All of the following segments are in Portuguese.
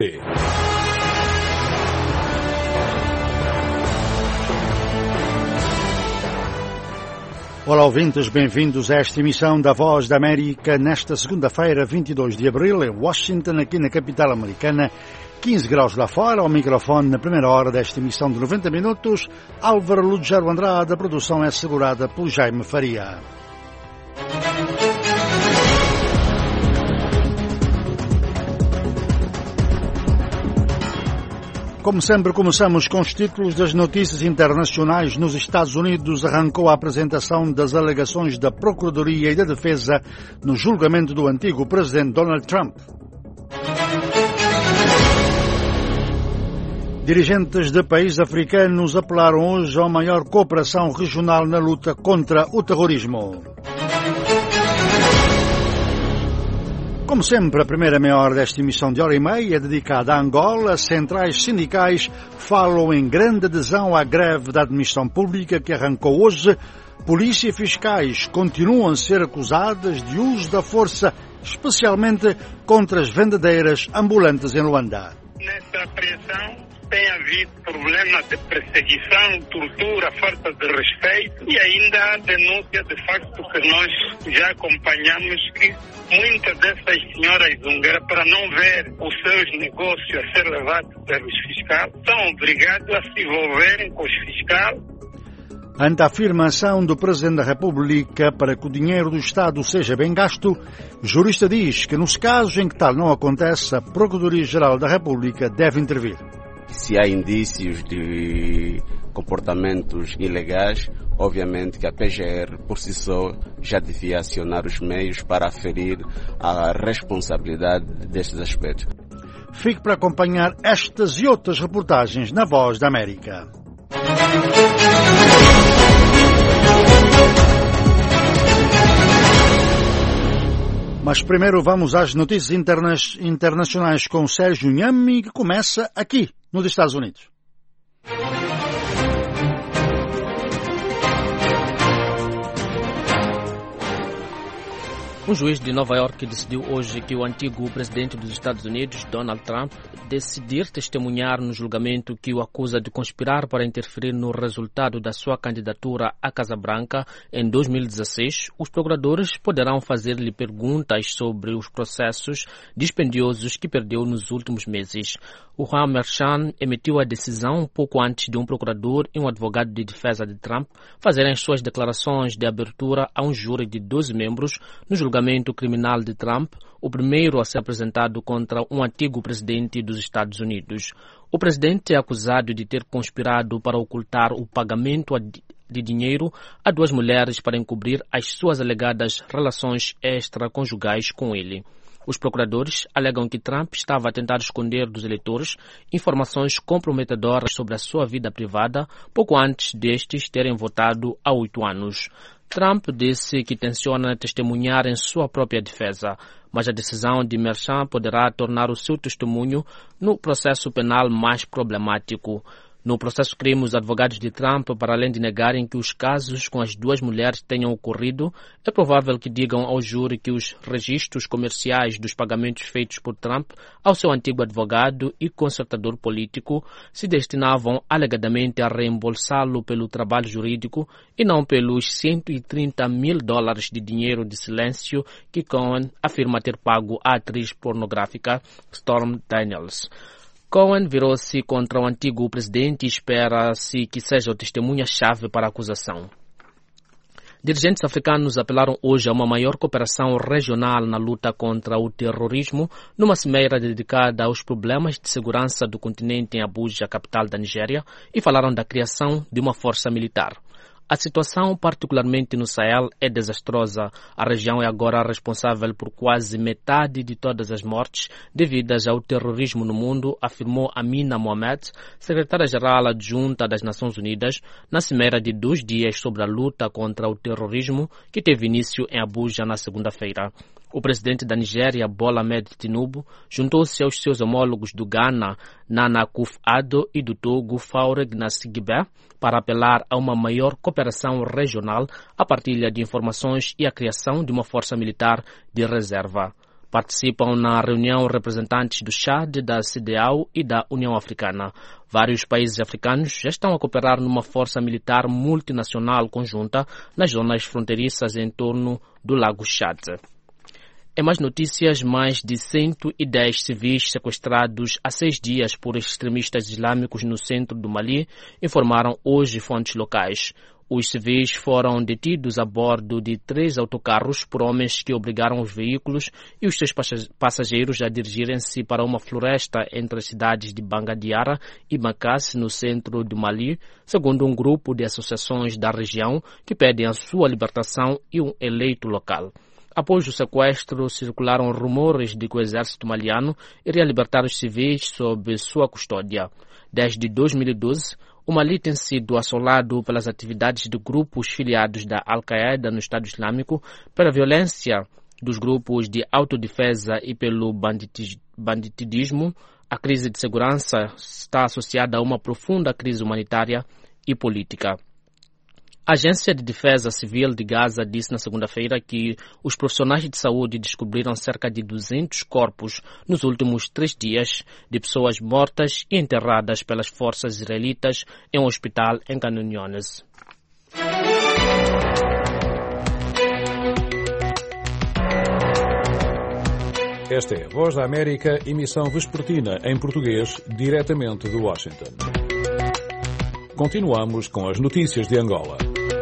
Olá ouvintes, bem-vindos a esta emissão da Voz da América nesta segunda-feira, 22 de abril, em Washington, aqui na capital americana. 15 graus lá fora, ao microfone na primeira hora desta emissão de 90 minutos. Álvaro Lugero Andrade, a produção é assegurada por Jaime Faria. Como sempre, começamos com os títulos das notícias internacionais. Nos Estados Unidos arrancou a apresentação das alegações da Procuradoria e da Defesa no julgamento do antigo presidente Donald Trump. Dirigentes de países africanos apelaram hoje a uma maior cooperação regional na luta contra o terrorismo. Como sempre, a primeira meia hora desta emissão de hora e meia é dedicada a Angola. Centrais sindicais falam em grande adesão à greve da administração pública que arrancou hoje. Polícia e fiscais continuam a ser acusadas de uso da força, especialmente contra as vendedeiras ambulantes em Luanda. Nessa apreensão tem havido problemas de perseguição, tortura, falta de respeito e ainda a denúncia de facto que nós já acompanhamos que muitas dessas senhoras zungueiras, para não ver os seus negócios a ser levados pelos fiscais, são obrigados a se envolverem com os fiscais. Ante a afirmação do Presidente da República para que o dinheiro do Estado seja bem gasto, o jurista diz que nos casos em que tal não acontece, a Procuradoria-Geral da República deve intervir. Se há indícios de comportamentos ilegais, obviamente que a PGR, por si só, já devia acionar os meios para aferir a responsabilidade destes aspectos. Fique para acompanhar estas e outras reportagens na Voz da América. Mas primeiro vamos às notícias internacionais com Sérgio Nhami, que começa aqui, nos Estados Unidos. Um juiz de Nova York decidiu hoje que o antigo presidente dos Estados Unidos, Donald Trump, decidir testemunhar no julgamento que o acusa de conspirar para interferir no resultado da sua candidatura à Casa Branca em 2016, os procuradores poderão fazer-lhe perguntas sobre os processos dispendiosos que perdeu nos últimos meses. O Juan Merchan emitiu a decisão pouco antes de um procurador e um advogado de defesa de Trump fazerem suas declarações de abertura a um júri de 12 membros no julgamento criminal de Trump, o primeiro a ser apresentado contra um antigo presidente dos Estados Unidos. O presidente é acusado de ter conspirado para ocultar o pagamento de dinheiro a duas mulheres para encobrir as suas alegadas relações extraconjugais com ele. Os procuradores alegam que Trump estava a tentar esconder dos eleitores informações comprometedoras sobre a sua vida privada pouco antes destes terem votado há 8 anos. Trump disse que tenciona testemunhar em sua própria defesa, mas a decisão de Merchan poderá tornar o seu testemunho no processo penal mais problemático. No processo crime, os advogados de Trump, para além de negarem que os casos com as duas mulheres tenham ocorrido, é provável que digam ao júri que os registros comerciais dos pagamentos feitos por Trump ao seu antigo advogado e consertador político se destinavam alegadamente a reembolsá-lo pelo trabalho jurídico e não pelos $130 mil de dinheiro de silêncio que Cohen afirma ter pago à atriz pornográfica Stormy Daniels. Cohen virou-se contra o antigo presidente e espera-se que seja o testemunha-chave para a acusação. Dirigentes africanos apelaram hoje a uma maior cooperação regional na luta contra o terrorismo, numa cimeira dedicada aos problemas de segurança do continente em Abuja, capital da Nigéria, e falaram da criação de uma força militar. A situação, particularmente no Sahel, é desastrosa. A região é agora responsável por quase metade de todas as mortes devidas ao terrorismo no mundo, afirmou Amina Mohamed, secretária-geral adjunta das Nações Unidas, na cimeira de 2 dias sobre a luta contra o terrorismo, que teve início em Abuja na segunda-feira. O presidente da Nigéria, Bola Ahmed Tinubu, juntou-se aos seus homólogos do Ghana, Nana Akufo-Addo, e do Togo, Faure Gnassingbé, para apelar a uma maior cooperação regional, a partilha de informações e a criação de uma força militar de reserva. Participam na reunião representantes do Chad, da CEDEAO e da União Africana. Vários países africanos já estão a cooperar numa força militar multinacional conjunta nas zonas fronteiriças em torno do Lago Chad. Em mais notícias, mais de 110 civis sequestrados há 6 dias por extremistas islâmicos no centro do Mali, informaram hoje fontes locais. Os civis foram detidos a bordo de 3 autocarros por homens que obrigaram os veículos e os seus passageiros a dirigirem-se para uma floresta entre as cidades de Bangadiara e Makassi, no centro do Mali, segundo um grupo de associações da região que pedem a sua libertação e um eleito local. Após o sequestro, circularam rumores de que o exército maliano iria libertar os civis sob sua custódia. Desde 2012, o Mali tem sido assolado pelas atividades de grupos filiados da Al-Qaeda no Estado Islâmico, pela violência dos grupos de autodefesa e pelo bandidismo. A crise de segurança está associada a uma profunda crise humanitária e política. A Agência de Defesa Civil de Gaza disse na segunda-feira que os profissionais de saúde descobriram cerca de 200 corpos nos últimos 3 dias de pessoas mortas e enterradas pelas forças israelitas em um hospital em Khan Younis. Esta é a Voz da América, emissão vespertina em português, diretamente de Washington. Continuamos com as notícias de Angola.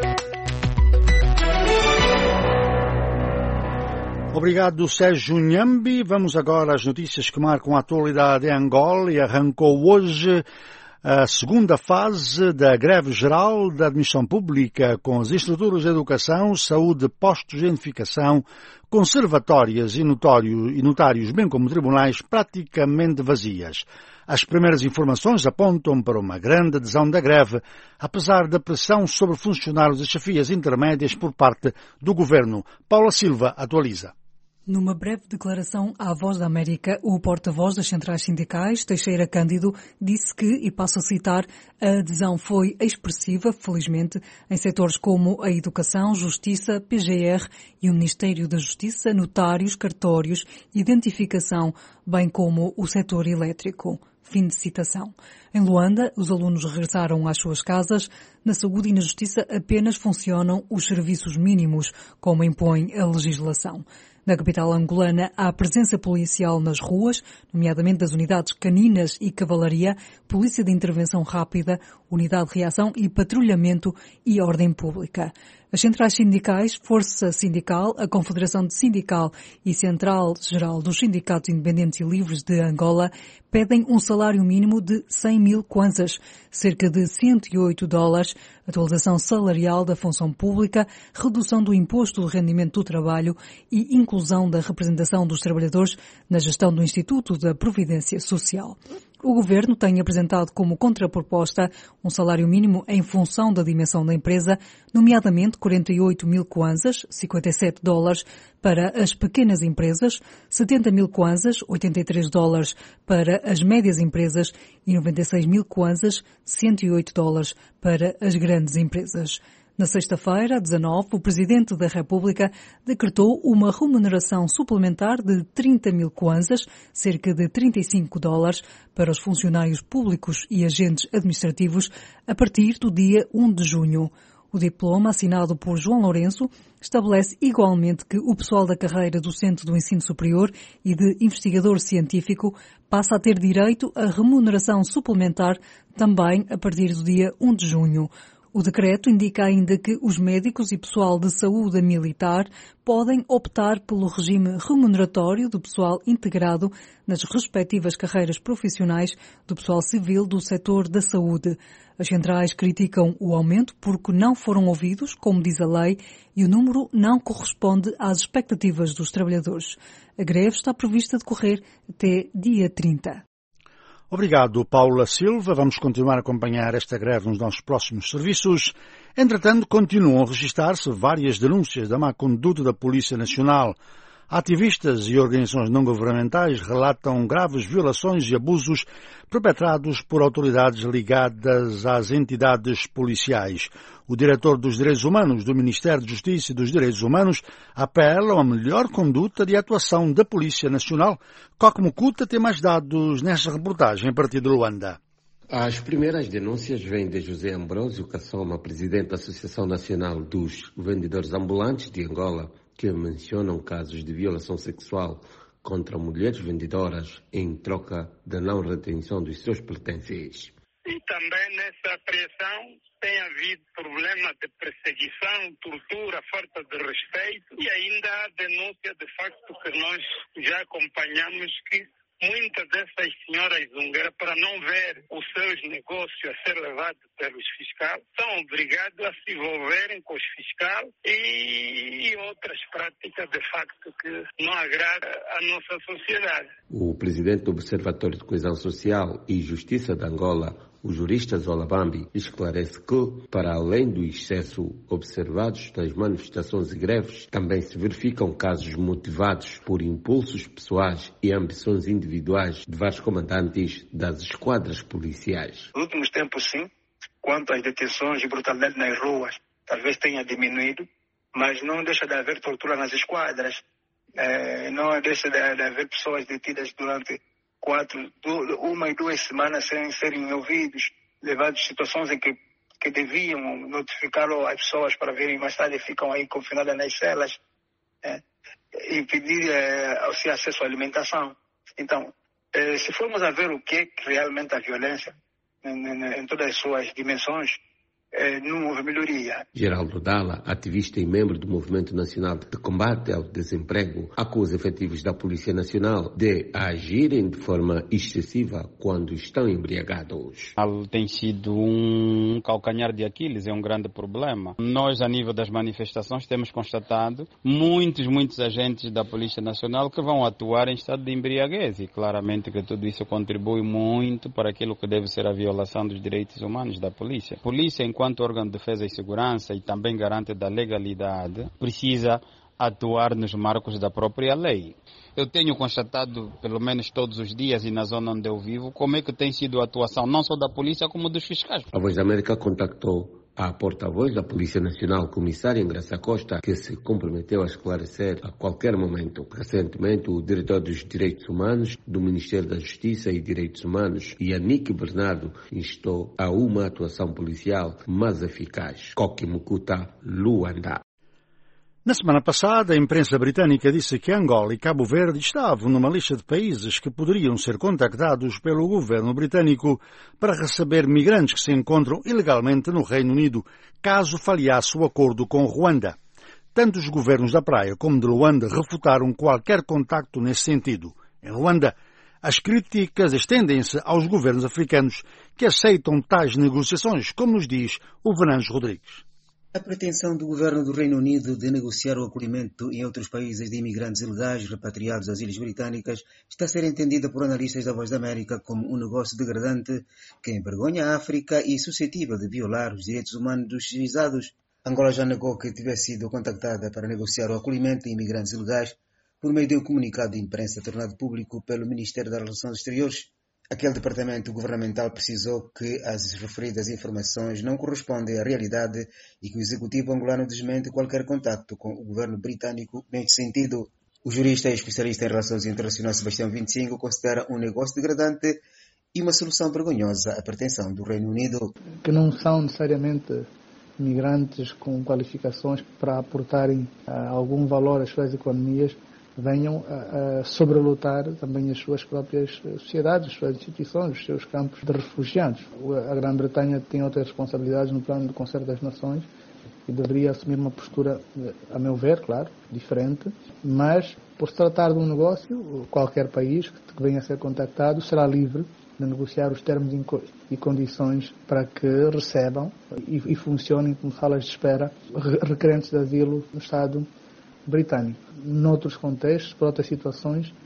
Obrigado, Sérgio Nhambi. Vamos agora às notícias que marcam a atualidade em Angola e arrancou hoje a segunda fase da greve geral da admissão pública com as estruturas de educação, saúde, postos de identificação, conservatórias e notários, bem como tribunais, praticamente vazias. As primeiras informações apontam para uma grande adesão da greve, apesar da pressão sobre funcionários e chefias intermédias por parte do governo. Paula Silva atualiza. Numa breve declaração à Voz da América, o porta-voz das centrais sindicais, Teixeira Cândido, disse que, e passo a citar, a adesão foi expressiva, felizmente, em setores como a educação, justiça, PGR e o Ministério da Justiça, notários, cartórios, identificação, bem como o setor elétrico. Fim de citação. Em Luanda, os alunos regressaram às suas casas. Na saúde e na justiça apenas funcionam os serviços mínimos, como impõe a legislação. Na capital angolana, há presença policial nas ruas, nomeadamente das unidades caninas e cavalaria, polícia de intervenção rápida, unidade de reação e patrulhamento e ordem pública. As centrais sindicais, Força Sindical, a Confederação Sindical e Central Geral dos Sindicatos Independentes e Livres de Angola pedem um salário mínimo de 100 mil kwanzas, cerca de $108, atualização salarial da função pública, redução do imposto do rendimento do trabalho e inclusão da representação dos trabalhadores na gestão do Instituto da Providência Social. O Governo tem apresentado como contraproposta um salário mínimo em função da dimensão da empresa, nomeadamente 48 mil kwanzas, $57, para as pequenas empresas, 70 mil kwanzas, $83, para as médias empresas e 96 mil kwanzas, $108, para as grandes empresas. Na sexta-feira, 19, o Presidente da República decretou uma remuneração suplementar de 30 mil kwanzas, cerca de $35, para os funcionários públicos e agentes administrativos a partir do dia 1 de junho. O diploma, assinado por João Lourenço, estabelece igualmente que o pessoal da carreira docente do ensino superior e de investigador científico passa a ter direito a remuneração suplementar também a partir do dia 1 de junho. O decreto indica ainda que os médicos e pessoal de saúde militar podem optar pelo regime remuneratório do pessoal integrado nas respectivas carreiras profissionais do pessoal civil do setor da saúde. As centrais criticam o aumento porque não foram ouvidos, como diz a lei, e o número não corresponde às expectativas dos trabalhadores. A greve está prevista decorrer até dia 30. Obrigado, Paula Silva. Vamos continuar a acompanhar esta greve nos nossos próximos serviços. Entretanto, continuam a registrar-se várias denúncias da má conduta da Polícia Nacional. Ativistas e organizações não-governamentais relatam graves violações e abusos perpetrados por autoridades ligadas às entidades policiais. O diretor dos Direitos Humanos do Ministério da Justiça e dos Direitos Humanos apela a uma melhor conduta de atuação da Polícia Nacional. Coque Mukuta tem mais dados nesta reportagem a partir de Luanda. As primeiras denúncias vêm de José Ambrósio Kassoma, presidente da Associação Nacional dos Vendedores Ambulantes de Angola, que mencionam casos de violação sexual contra mulheres vendedoras em troca da não retenção dos seus pertences. E também nessa apreensão tem havido problemas de perseguição, tortura, falta de respeito e ainda a denúncia de facto que nós já acompanhamos que muitas dessas senhoras zungueiras, para não ver os seus negócios a ser levados pelos fiscais, são obrigados a se envolverem com os fiscais e outras práticas de facto que não agradam à nossa sociedade. O presidente do Observatório de Coesão Social e Justiça de Angola, o jurista Zola Bambi, esclarece que, para além do excesso observados nas manifestações e greves, também se verificam casos motivados por impulsos pessoais e ambições individuais de vários comandantes das esquadras policiais. Nos últimos tempos, sim, quanto às detenções e brutalidade nas ruas, talvez tenha diminuído, mas não deixa de haver tortura nas esquadras, não deixa de haver pessoas detidas durante 1 e 2 semanas sem serem ouvidos, levados a situações em que deviam notificar as pessoas para virem mais tarde e ficam aí confinadas nas celas, impedir o acesso à alimentação. Então, se formos a ver o que é realmente a violência em todas as suas dimensões, não houve melhoria. Geraldo Dalla, ativista e membro do Movimento Nacional de Combate ao Desemprego, acusa efetivos da Polícia Nacional de agirem de forma excessiva quando estão embriagados. Tem sido um calcanhar de Aquiles, é um grande problema. Nós, a nível das manifestações, temos constatado muitos agentes da Polícia Nacional que vão atuar em estado de embriaguez e claramente que tudo isso contribui muito para aquilo que deve ser a violação dos direitos humanos da polícia. A polícia, enquanto órgão de defesa e segurança e também garante da legalidade, precisa atuar nos marcos da própria lei. Eu tenho constatado, pelo menos todos os dias e na zona onde eu vivo, como é que tem sido a atuação não só da polícia como dos fiscais. A Voz da América contactou a porta-voz da Polícia Nacional, comissária Graça Costa, que se comprometeu a esclarecer a qualquer momento. Recentemente, o diretor dos Direitos Humanos do Ministério da Justiça e Direitos Humanos, Yannick Bernardo, instou a uma atuação policial mais eficaz. Coque Mukuta, Luanda. Na semana passada, a imprensa britânica disse que Angola e Cabo Verde estavam numa lista de países que poderiam ser contactados pelo governo britânico para receber migrantes que se encontram ilegalmente no Reino Unido, caso falhasse o acordo com Ruanda. Tanto os governos da Praia como de Luanda refutaram qualquer contacto nesse sentido. Em Luanda, as críticas estendem-se aos governos africanos que aceitam tais negociações, como nos diz o Venâncio Rodrigues. A pretensão do governo do Reino Unido de negociar o acolhimento em outros países de imigrantes ilegais repatriados às Ilhas Britânicas está a ser entendida por analistas da Voz da América como um negócio degradante que envergonha a África e suscetível de violar os direitos humanos dos visados. Angola já negou que tivesse sido contactada para negociar o acolhimento de imigrantes ilegais por meio de um comunicado de imprensa tornado público pelo Ministério das Relações Exteriores. Aquele departamento governamental precisou que as referidas informações não correspondem à realidade e que o executivo angolano desmente qualquer contacto com o governo britânico neste sentido. O jurista e especialista em relações internacionais Sebastião 25 considera um negócio degradante e uma solução vergonhosa a pretensão do Reino Unido. Que não são necessariamente migrantes com qualificações para aportarem algum valor às suas economias, venham a sobrelutar também as suas próprias sociedades, as suas instituições, os seus campos de refugiados. A Grã-Bretanha tem outras responsabilidades no plano do Concerto das Nações e deveria assumir uma postura, a meu ver, claro, diferente, mas por se tratar de um negócio, qualquer país que venha a ser contactado será livre de negociar os termos e condições para que recebam e funcionem como salas de espera requerentes de asilo no Estado britânico. Noutros contextos, por outras situações,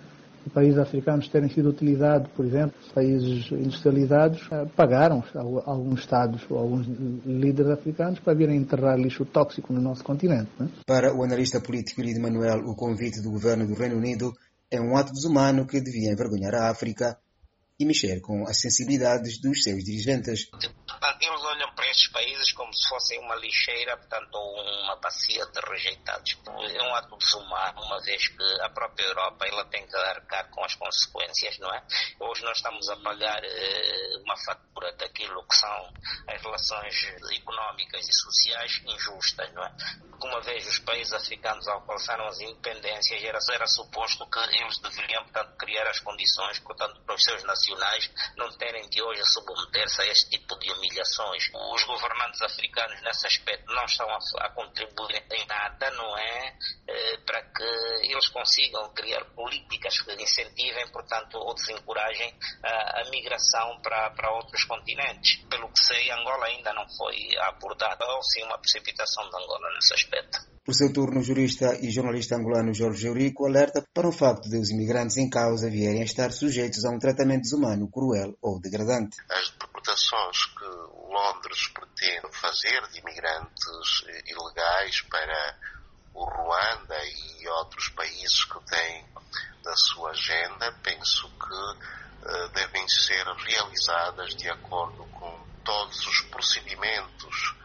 países africanos terem sido utilizados, por exemplo, países industrializados pagaram alguns Estados ou alguns líderes africanos para virem enterrar lixo tóxico no nosso continente. Né? Para o analista político Lidio Manuel, o convite do governo do Reino Unido é um ato desumano que devia envergonhar a África e mexer com as sensibilidades dos seus dirigentes. Eles olham para estes países como se fossem uma lixeira, portanto, ou uma bacia de rejeitados. É um ato desumano, uma vez que a própria Europa ela tem que arcar com as consequências, não é? Hoje nós estamos a pagar uma fatura daquilo que são as relações económicas e sociais injustas, não é? Porque uma vez os países africanos alcançaram as independências, era suposto que eles deveriam, portanto, criar as condições, portanto, para os seus nacionais não terem de hoje submeter-se a este tipo de humilhações. Os governantes africanos nesse aspecto não estão a contribuir em nada, não é? Para que eles consigam criar políticas que incentivem, portanto, ou desencorajem a migração para outros continentes. Pelo que sei, Angola ainda não foi abordada, ou sim uma precipitação de Angola nesse aspecto. Por seu turno, o jurista e jornalista angolano Jorge Eurico alerta para o facto de os imigrantes em causa vierem a estar sujeitos a um tratamento desumano, cruel ou degradante. As deportações que Londres pretende fazer de imigrantes ilegais para o Ruanda e outros países que têm na sua agenda, penso que devem ser realizadas de acordo com todos os procedimentos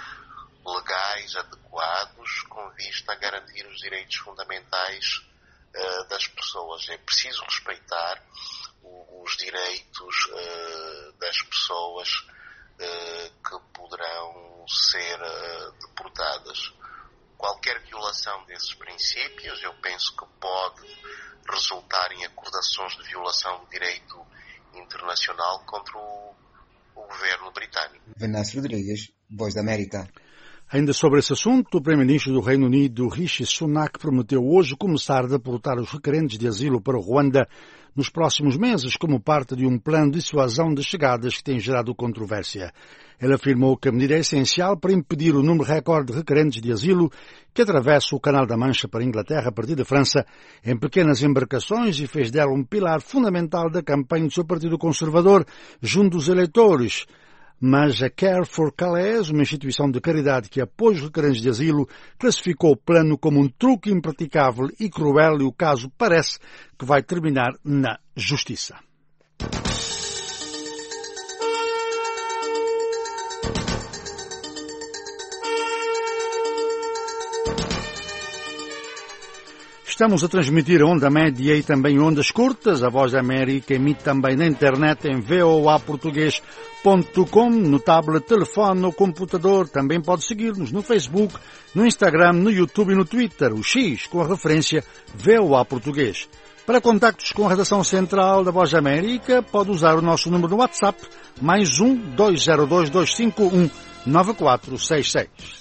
legais adequados com vista a garantir os direitos fundamentais das pessoas. É preciso respeitar os direitos das pessoas que poderão ser deportadas. Qualquer violação desses princípios, eu penso que pode resultar em acusações de violação do direito internacional contra o governo britânico. Venâncio Rodrigues, Voz da América. Ainda sobre esse assunto, o Primeiro-Ministro do Reino Unido, Rishi Sunak, prometeu hoje começar a deportar os requerentes de asilo para Ruanda nos próximos meses, como parte de um plano de dissuasão de chegadas que tem gerado controvérsia. Ele afirmou que a medida é essencial para impedir o número recorde de requerentes de asilo que atravessa o Canal da Mancha para a Inglaterra a partir da França em pequenas embarcações e fez dela um pilar fundamental da campanha do seu Partido Conservador junto dos eleitores. Mas a Care for Calais, uma instituição de caridade que apoia os requerentes de asilo, classificou o plano como um truque impraticável e cruel e o caso parece que vai terminar na justiça. Estamos a transmitir a onda média e também ondas curtas. A Voz da América emite também na internet em voaportugues.com, no tablet, telefone ou computador. Também pode seguir-nos no Facebook, no Instagram, no YouTube e no Twitter, o X com a referência VOA Português. Para contactos com a redação central da Voz da América, pode usar o nosso número no WhatsApp, +1 202 251 9466.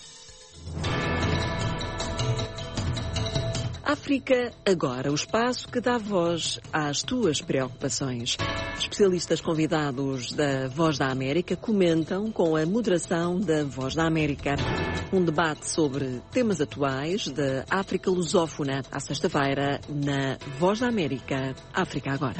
África Agora, o espaço que dá voz às tuas preocupações. Especialistas convidados da Voz da América comentam com a moderação da Voz da América. Um debate sobre temas atuais da África lusófona, à sexta-feira, na Voz da América, África Agora.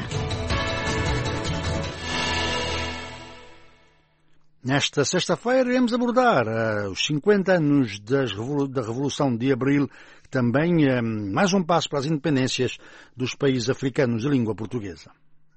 Nesta sexta-feira iremos abordar os 50 anos da Revolução de Abril, também mais um passo para as independências dos países africanos de língua portuguesa.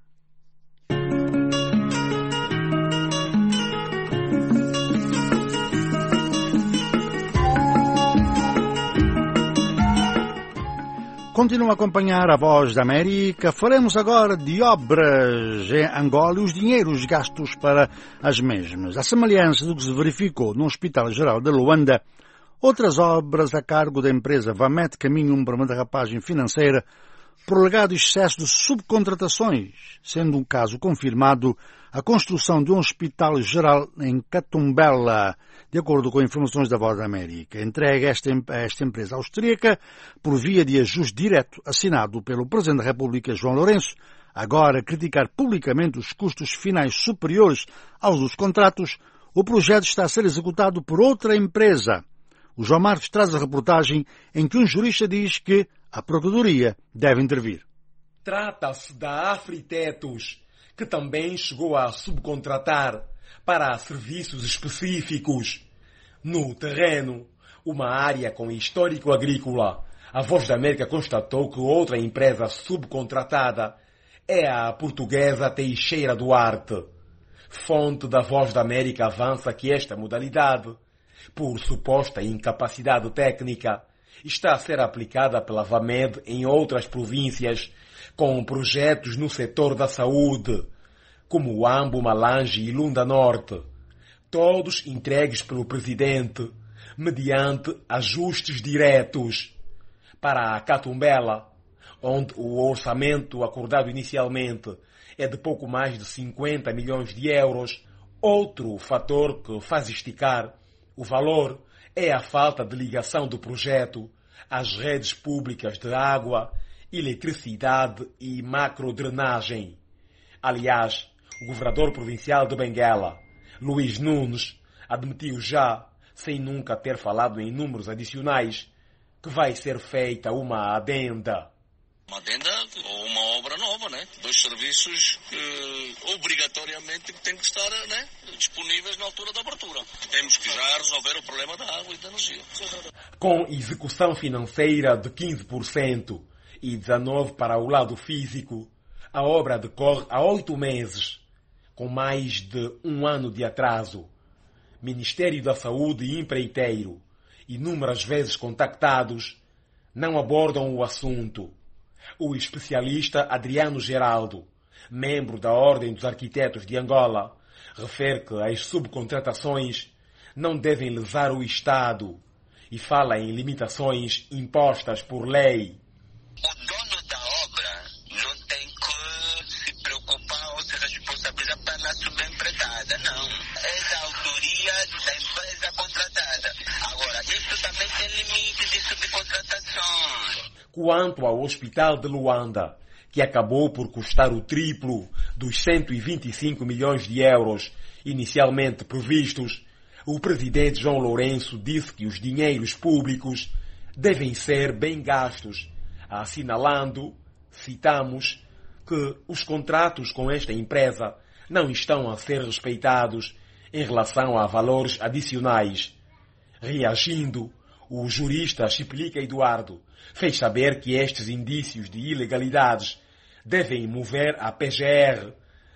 Continua a acompanhar a Voz da América. Faremos agora de obras em Angola e os dinheiros gastos para as mesmas. A semelhança do que se verificou no Hospital Geral de Luanda, outras obras a cargo da empresa Vamet caminham para uma derrapagem financeira por alegado excesso de subcontratações, sendo um caso confirmado a construção de um hospital geral em Catumbela, de acordo com informações da Voz da América, entregue a esta empresa austríaca por via de ajuste direto assinado pelo Presidente da República, João Lourenço, agora a criticar publicamente os custos finais superiores aos dos contratos. O projeto está a ser executado por outra empresa. O João Marcos traz a reportagem em que um jurista diz que a Procuradoria deve intervir. Trata-se da Afritetos, que também chegou a subcontratar para serviços específicos. No terreno, uma área com histórico agrícola, a Voz da América constatou que outra empresa subcontratada é a portuguesa Teixeira Duarte. Fonte da Voz da América avança que esta modalidade, por suposta incapacidade técnica, está a ser aplicada pela VAMED em outras províncias com projetos no setor da saúde, como Ambo, Malange e Lunda Norte, todos entregues pelo presidente, mediante ajustes diretos. Para a Catumbela, onde o orçamento acordado inicialmente é de pouco mais de 50 milhões de euros, outro fator que faz esticar o valor é a falta de ligação do projeto às redes públicas de água, eletricidade e macrodrenagem. Aliás, o governador provincial de Benguela, Luís Nunes, admitiu já, sem nunca ter falado em números adicionais, que vai ser feita uma adenda. Uma adenda ou uma obra nova, né? Dois serviços que obrigatoriamente têm que estar, né, disponíveis na altura da abertura. Temos que já resolver o problema da água e da energia. Com execução financeira de 15% e 19% para o lado físico, a obra decorre há 8 meses, com mais de 1 ano de atraso. Ministério da Saúde e empreiteiro, inúmeras vezes contactados, não abordam o assunto. O especialista Adriano Geraldo, membro da Ordem dos Arquitetos de Angola, refere que as subcontratações não devem lesar o Estado e fala em limitações impostas por lei. O dono da obra não tem que se preocupar ou se responsabilizar para a subempregada, não. É da autoria da empresa contratada. Agora, isso também tem limite de subcontratação. Quanto ao Hospital de Luanda, que acabou por custar o triplo dos 125 milhões de euros inicialmente previstos, o presidente João Lourenço disse que os dinheiros públicos devem ser bem gastos, assinalando, citamos, que os contratos com esta empresa não estão a ser respeitados em relação a valores adicionais. Reagindo, o jurista Chiplica Eduardo fez saber que estes indícios de ilegalidades devem mover a PGR,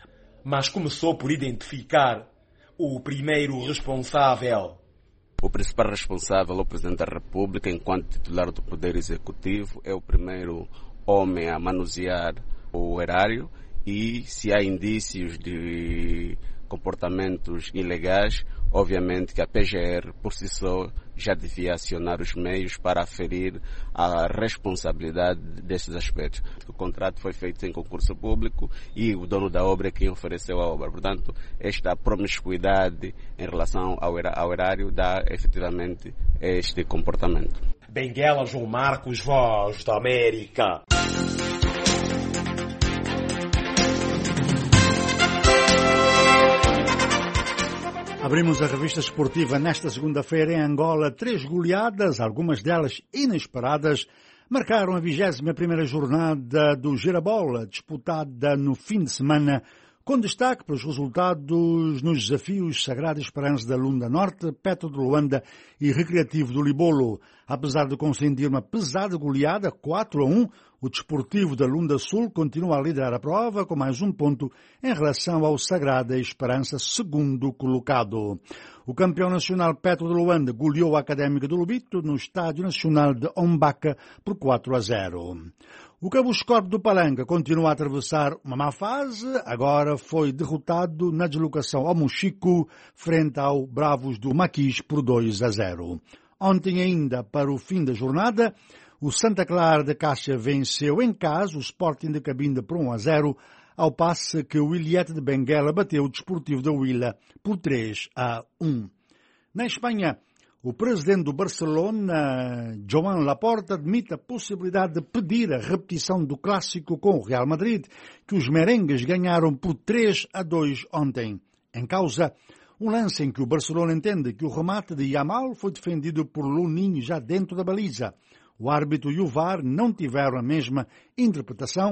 mas começou por identificar o primeiro responsável. O principal responsável, o Presidente da República, enquanto titular do Poder Executivo, é o primeiro homem a manusear o erário e, se há indícios de comportamentos ilegais, obviamente que a PGR, por si só, já devia acionar os meios para aferir a responsabilidade desses aspectos. O contrato foi feito em concurso público e o dono da obra é quem ofereceu a obra. Portanto, esta promiscuidade em relação ao erário dá efetivamente este comportamento. Benguela, João Marcos, Voz da América. Abrimos a revista esportiva nesta segunda-feira em Angola. 3 goleadas, algumas delas inesperadas, marcaram a 21ª jornada do Girabola, disputada no fim de semana, com destaque para os resultados nos desafios Sagrada Esperança da Lunda Norte, Petro de Luanda e Recreativo do Libolo. Apesar de consentir uma pesada goleada, 4-1, o Desportivo da Lunda Sul continua a liderar a prova com mais 1 ponto em relação ao Sagrada Esperança, segundo colocado. O campeão nacional Petro de Luanda goleou a Académica do Lubito no Estádio Nacional de Ombaca por 4-0. O Cabo Escorpo do Palanga continua a atravessar uma má fase, agora foi derrotado na deslocação ao Mochico frente ao Bravos do Maquis por 2-0. Ontem ainda, para o fim da jornada, o Santa Clara de Caixa venceu em casa o Sporting de Cabinda por 1-0, ao passe que o Ilhete de Benguela bateu o Desportivo da Huila por 3-1. Na Espanha, o presidente do Barcelona, Joan Laporta, admite a possibilidade de pedir a repetição do clássico com o Real Madrid, que os merengues ganharam por 3-2 ontem. Em causa, um lance em que o Barcelona entende que o remate de Yamal foi defendido por Luninho já dentro da baliza. O árbitro e o VAR não tiveram a mesma interpretação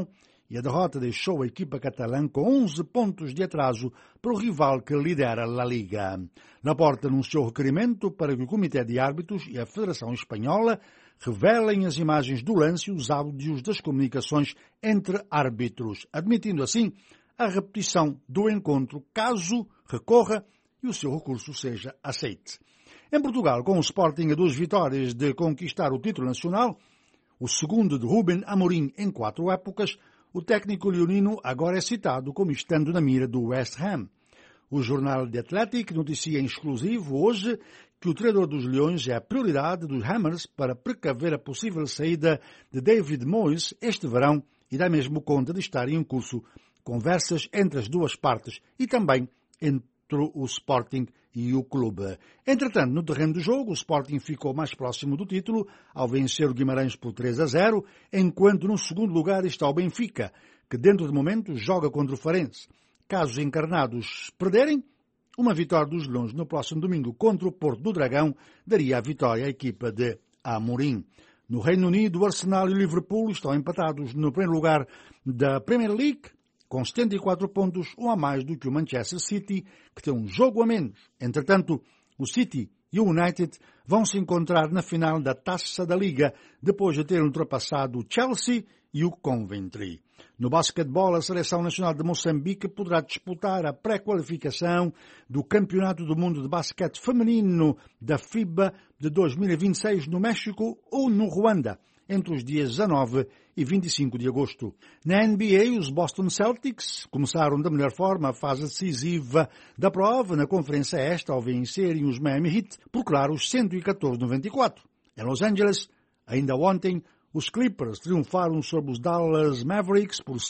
e a derrota deixou a equipa catalã com 11 pontos de atraso para o rival que lidera a Liga. Laporta anunciou requerimento para que o Comitê de Árbitros e a Federação Espanhola revelem as imagens do lance e os áudios das comunicações entre árbitros, admitindo assim a repetição do encontro caso recorra e o seu recurso seja aceite. Em Portugal, com o Sporting a 2 vitórias de conquistar o título nacional, o segundo de Rubén Amorim em 4 épocas, o técnico leonino agora é citado como estando na mira do West Ham. O jornal The Athletic noticia em exclusivo hoje que o treinador dos Leões é a prioridade dos Hammers para precaver a possível saída de David Moyes este verão e dá mesmo conta de estar em curso conversas entre as duas partes e também entre o Sporting e o clube. Entretanto, no terreno do jogo, o Sporting ficou mais próximo do título ao vencer o Guimarães por 3-0, enquanto no segundo lugar está o Benfica, que dentro de momentos joga contra o Farense. Caso os encarnados perderem, uma vitória dos Leões no próximo domingo contra o Porto do Dragão daria a vitória à equipa de Amorim. No Reino Unido, o Arsenal e o Liverpool estão empatados no primeiro lugar da Premier League, com 74 pontos, um a mais do que o Manchester City, que tem um jogo a menos. Entretanto, o City e o United vão se encontrar na final da Taça da Liga, depois de terem ultrapassado o Chelsea e o Coventry. No basquetebol, a Seleção Nacional de Moçambique poderá disputar a pré-qualificação do Campeonato do Mundo de Basquete Feminino da FIBA de 2026 no México ou no Ruanda, entre os dias 19 e 25 de agosto. Na NBA, os Boston Celtics começaram da melhor forma a fase decisiva da prova na Conferência Este ao vencerem os Miami Heat por claros 114-94. Em Los Angeles, ainda ontem, os Clippers triunfaram sobre os Dallas Mavericks por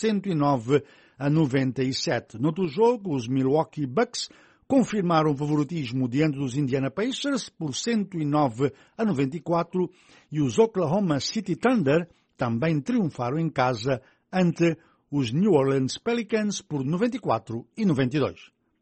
109-97. No outro jogo, os Milwaukee Bucks confirmaram o favoritismo diante dos Indiana Pacers por 109-94 e os Oklahoma City Thunder também triunfaram em casa ante os New Orleans Pelicans por 94-92.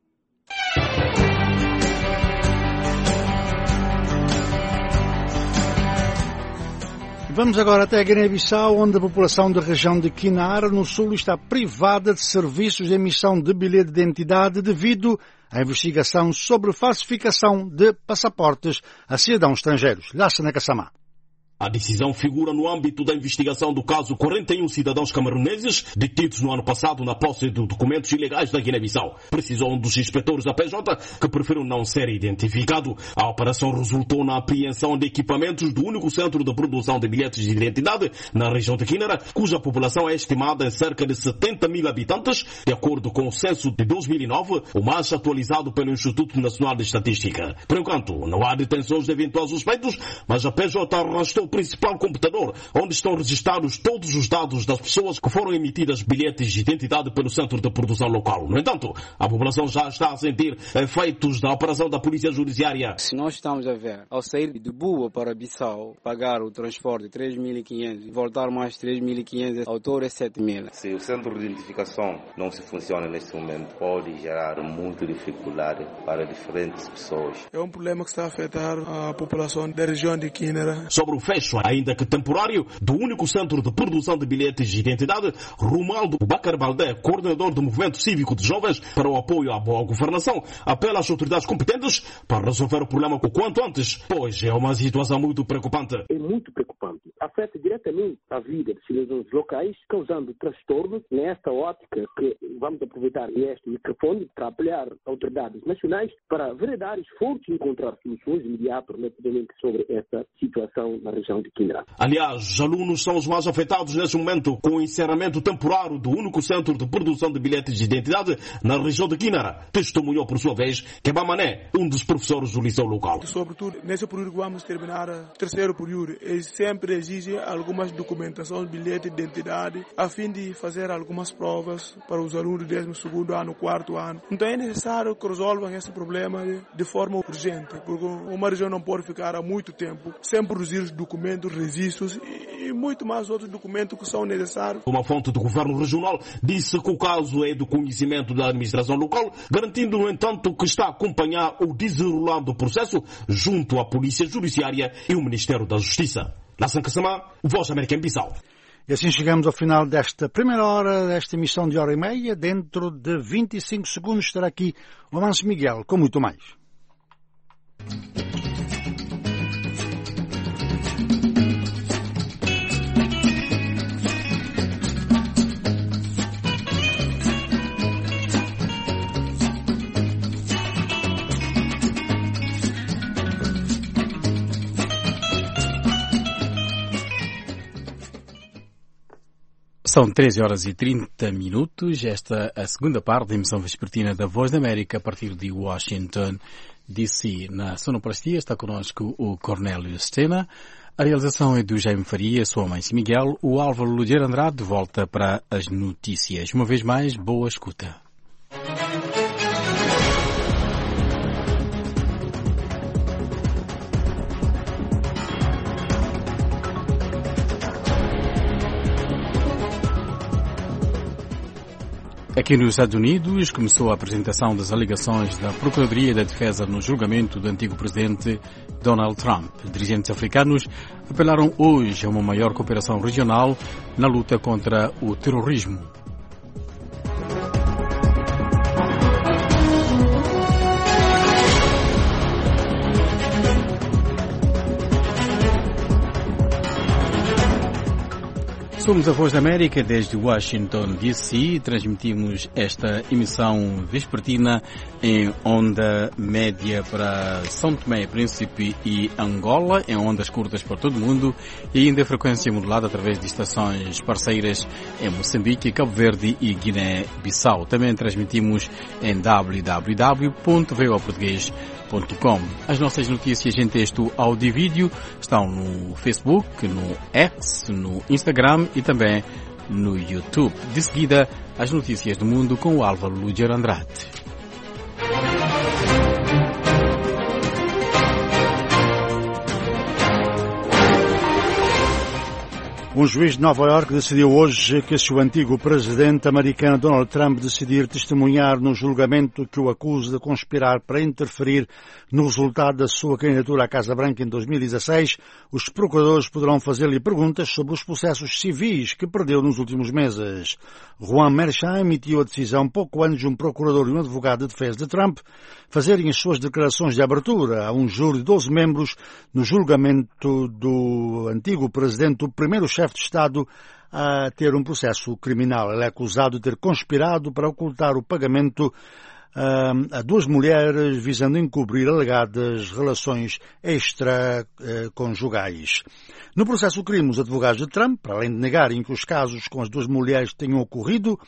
Vamos agora até a Guiné-Bissau, onde a população da região de Kinara, no sul, está privada de serviços de emissão de bilhete de identidade devido à investigação sobre falsificação de passaportes a cidadãos estrangeiros. Lassana Kassamá. A decisão figura no âmbito da investigação do caso 41 cidadãos camaroneses detidos no ano passado na posse de documentos ilegais da Guiné-Bissau. Precisou um dos inspetores da PJ que preferiu não ser identificado. A operação resultou na apreensão de equipamentos do único centro de produção de bilhetes de identidade na região de Kinara, cuja população é estimada em cerca de 70 mil habitantes, de acordo com o censo de 2009, o mais atualizado pelo Instituto Nacional de Estatística. Por enquanto, não há detenções de eventuais suspeitos, mas a PJ arrastou o principal computador, onde estão registrados todos os dados das pessoas que foram emitidas bilhetes de identidade pelo centro de produção local. No entanto, a população já está a sentir efeitos da operação da Polícia Judiciária. Se nós estamos a ver, ao sair de Bua para Bissau, pagar o transporte 3.500 e voltar mais 3.500, ao todo é 7.000. Se o centro de identificação não se funciona neste momento, pode gerar muita dificuldade para diferentes pessoas. É um problema que está a afetar a população da região de Kinara. Sobre o fecho, ainda que temporário, do único centro de produção de bilhetes de identidade, Romualdo Bacar Baldé, coordenador do Movimento Cívico de Jovens para o apoio à boa governação, apela às autoridades competentes para resolver o problema o quanto antes, pois é uma situação muito preocupante. É muito preocupante. Afeta diretamente a vida dos cidadãos locais, causando transtornos. Nesta ótica que vamos aproveitar este microfone para apelar a autoridades nacionais para veredar esforços e encontrar soluções imediatas relativamente sobre esta situação na região de Kinara. Aliás, os alunos são os mais afetados neste momento com o encerramento temporário do único centro de produção de bilhetes de identidade na região de Kinara. Testemunhou, por sua vez, Kebamané, um dos professores do liceu local. Sobretudo, nesse período que vamos terminar o terceiro período, eles sempre exigem algumas documentações, bilhete de identidade, a fim de fazer algumas provas para os alunos do 12º ano, 4º ano. Então é necessário que resolvam esse problema de forma urgente, porque uma região não pode ficar há muito tempo sem produzir os documentos, registros e muito mais outros documentos que são necessários. Uma fonte do governo regional disse que o caso é do conhecimento da administração local, garantindo, no entanto, que está a acompanhar o desenrolar do processo junto à Polícia Judiciária e o Ministério da Justiça. Lassana Kassamá, Voz da América em Bissau. E assim chegamos ao final desta primeira hora, desta emissão de hora e meia. Dentro de 25 segundos estará aqui o Amancio Miguel com muito mais. São 13 horas e 30 minutos. Esta é a segunda parte da emissão vespertina da Voz da América a partir de Washington, D.C. Na sonoplastia está connosco o Cornélio Stena. A realização é do Jaime Faria, sou a Amancio Miguel. O Álvaro Ludier Andrade volta para as notícias. Uma vez mais, boa escuta. Aqui nos Estados Unidos começou a apresentação das alegações da Procuradoria da Defesa no julgamento do antigo presidente Donald Trump. Dirigentes africanos apelaram hoje a uma maior cooperação regional na luta contra o terrorismo. Somos a Voz da América desde Washington, D.C. Transmitimos esta emissão vespertina em onda média para São Tomé e Príncipe e Angola, em ondas curtas para todo o mundo e ainda em frequência modulada através de estações parceiras em Moçambique, Cabo Verde e Guiné-Bissau. Também transmitimos em www.voaportugues.com. As nossas notícias em texto, áudio e vídeo estão no Facebook, no X, no Instagram e também no YouTube. De seguida, as notícias do mundo com o Álvaro Ludier Andrade. Um juiz de Nova Iorque decidiu hoje que se o antigo presidente americano Donald Trump decidir testemunhar no julgamento que o acusa de conspirar para interferir no resultado da sua candidatura à Casa Branca em 2016, os procuradores poderão fazer-lhe perguntas sobre os processos civis que perdeu nos últimos meses. Juan Merchan emitiu a decisão pouco antes de um procurador e um advogado de defesa de Trump fazerem as suas declarações de abertura a um júri de 12 membros no julgamento do antigo presidente, o primeiro chefe de Estado a ter um processo criminal. Ele é acusado de ter conspirado para ocultar o pagamento a duas mulheres visando encobrir alegadas relações extraconjugais. No processo crime, os advogados de Trump, para além de negarem que os casos com as duas mulheres tenham ocorrido,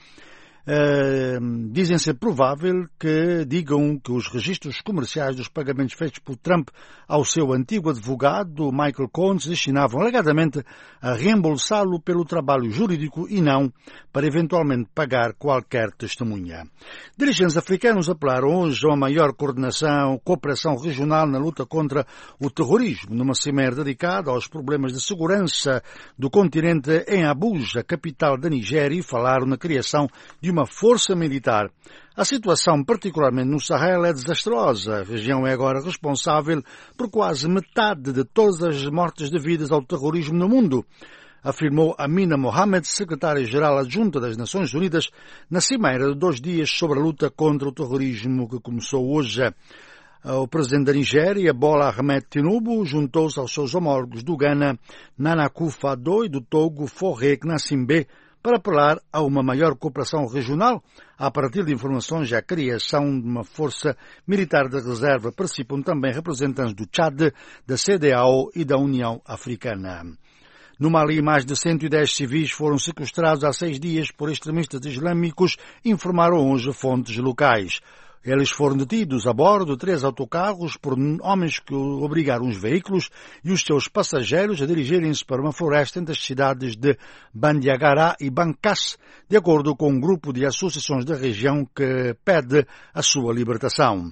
dizem ser provável que digam que os registros comerciais dos pagamentos feitos por Trump ao seu antigo advogado, Michael Cohen, se destinavam alegadamente a reembolsá-lo pelo trabalho jurídico e não para eventualmente pagar qualquer testemunha. Dirigentes africanos apelaram hoje a uma maior cooperação regional na luta contra o terrorismo, numa cimeira dedicada aos problemas de segurança do continente em Abuja, capital da Nigéria, e falaram na criação de uma força militar. A situação, particularmente no Sahel, é desastrosa. A região é agora responsável por quase metade de todas as mortes devidas ao terrorismo no mundo, afirmou Amina Mohamed, secretária-geral adjunta das Nações Unidas, na cimeira de 2 dias sobre a luta contra o terrorismo que começou hoje. O presidente da Nigéria, Bola Ahmed Tinubu, juntou-se aos seus homólogos do Ghana, Nana Akufo-Addo, e do Togo, Faure Gnassingbé, para apelar a uma maior cooperação regional. A partir de informações e a criação de uma força militar de reserva participam também representantes do Tchad, da CEDEAO e da União Africana. No Mali, mais de 110 civis foram sequestrados há 6 dias por extremistas islâmicos, informaram hoje fontes locais. Eles foram detidos a bordo de 3 autocarros por homens que obrigaram os veículos e os seus passageiros a dirigirem-se para uma floresta entre as cidades de Bandiagara e Bankas, de acordo com um grupo de associações da região que pede a sua libertação.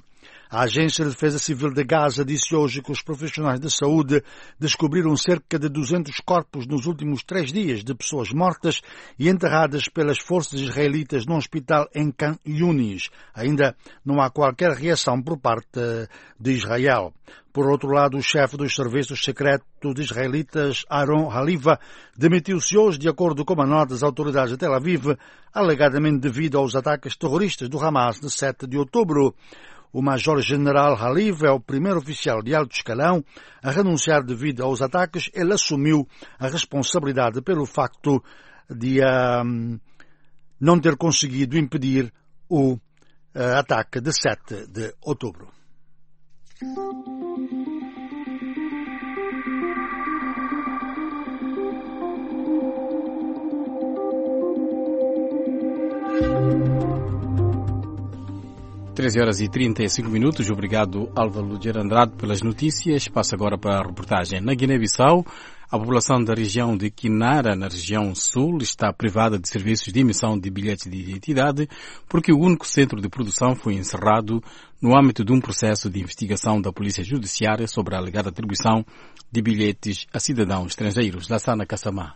A Agência de Defesa Civil de Gaza disse hoje que os profissionais de saúde descobriram cerca de 200 corpos nos últimos 3 dias de pessoas mortas e enterradas pelas forças israelitas num hospital em Khan Yunis. Ainda não há qualquer reação por parte de Israel. Por outro lado, o chefe dos serviços secretos israelitas, Aaron Haliva, demitiu-se hoje de acordo com uma nota das autoridades de Tel Aviv, alegadamente devido aos ataques terroristas do Hamas de 7 de outubro. O Major-General Haliva é o primeiro oficial de alto escalão a renunciar devido aos ataques. Ele assumiu a responsabilidade pelo facto de não ter conseguido impedir o ataque de 7 de outubro. Horas e 35 minutos. Obrigado, Álvaro Lugero Andrade, pelas notícias. Passo agora para a reportagem. Na Guiné-Bissau, a população da região de Quinara, na região sul, está privada de serviços de emissão de bilhetes de identidade porque o único centro de produção foi encerrado no âmbito de um processo de investigação da Polícia Judiciária sobre a alegada atribuição de bilhetes a cidadãos estrangeiros. Lassana Kassamá.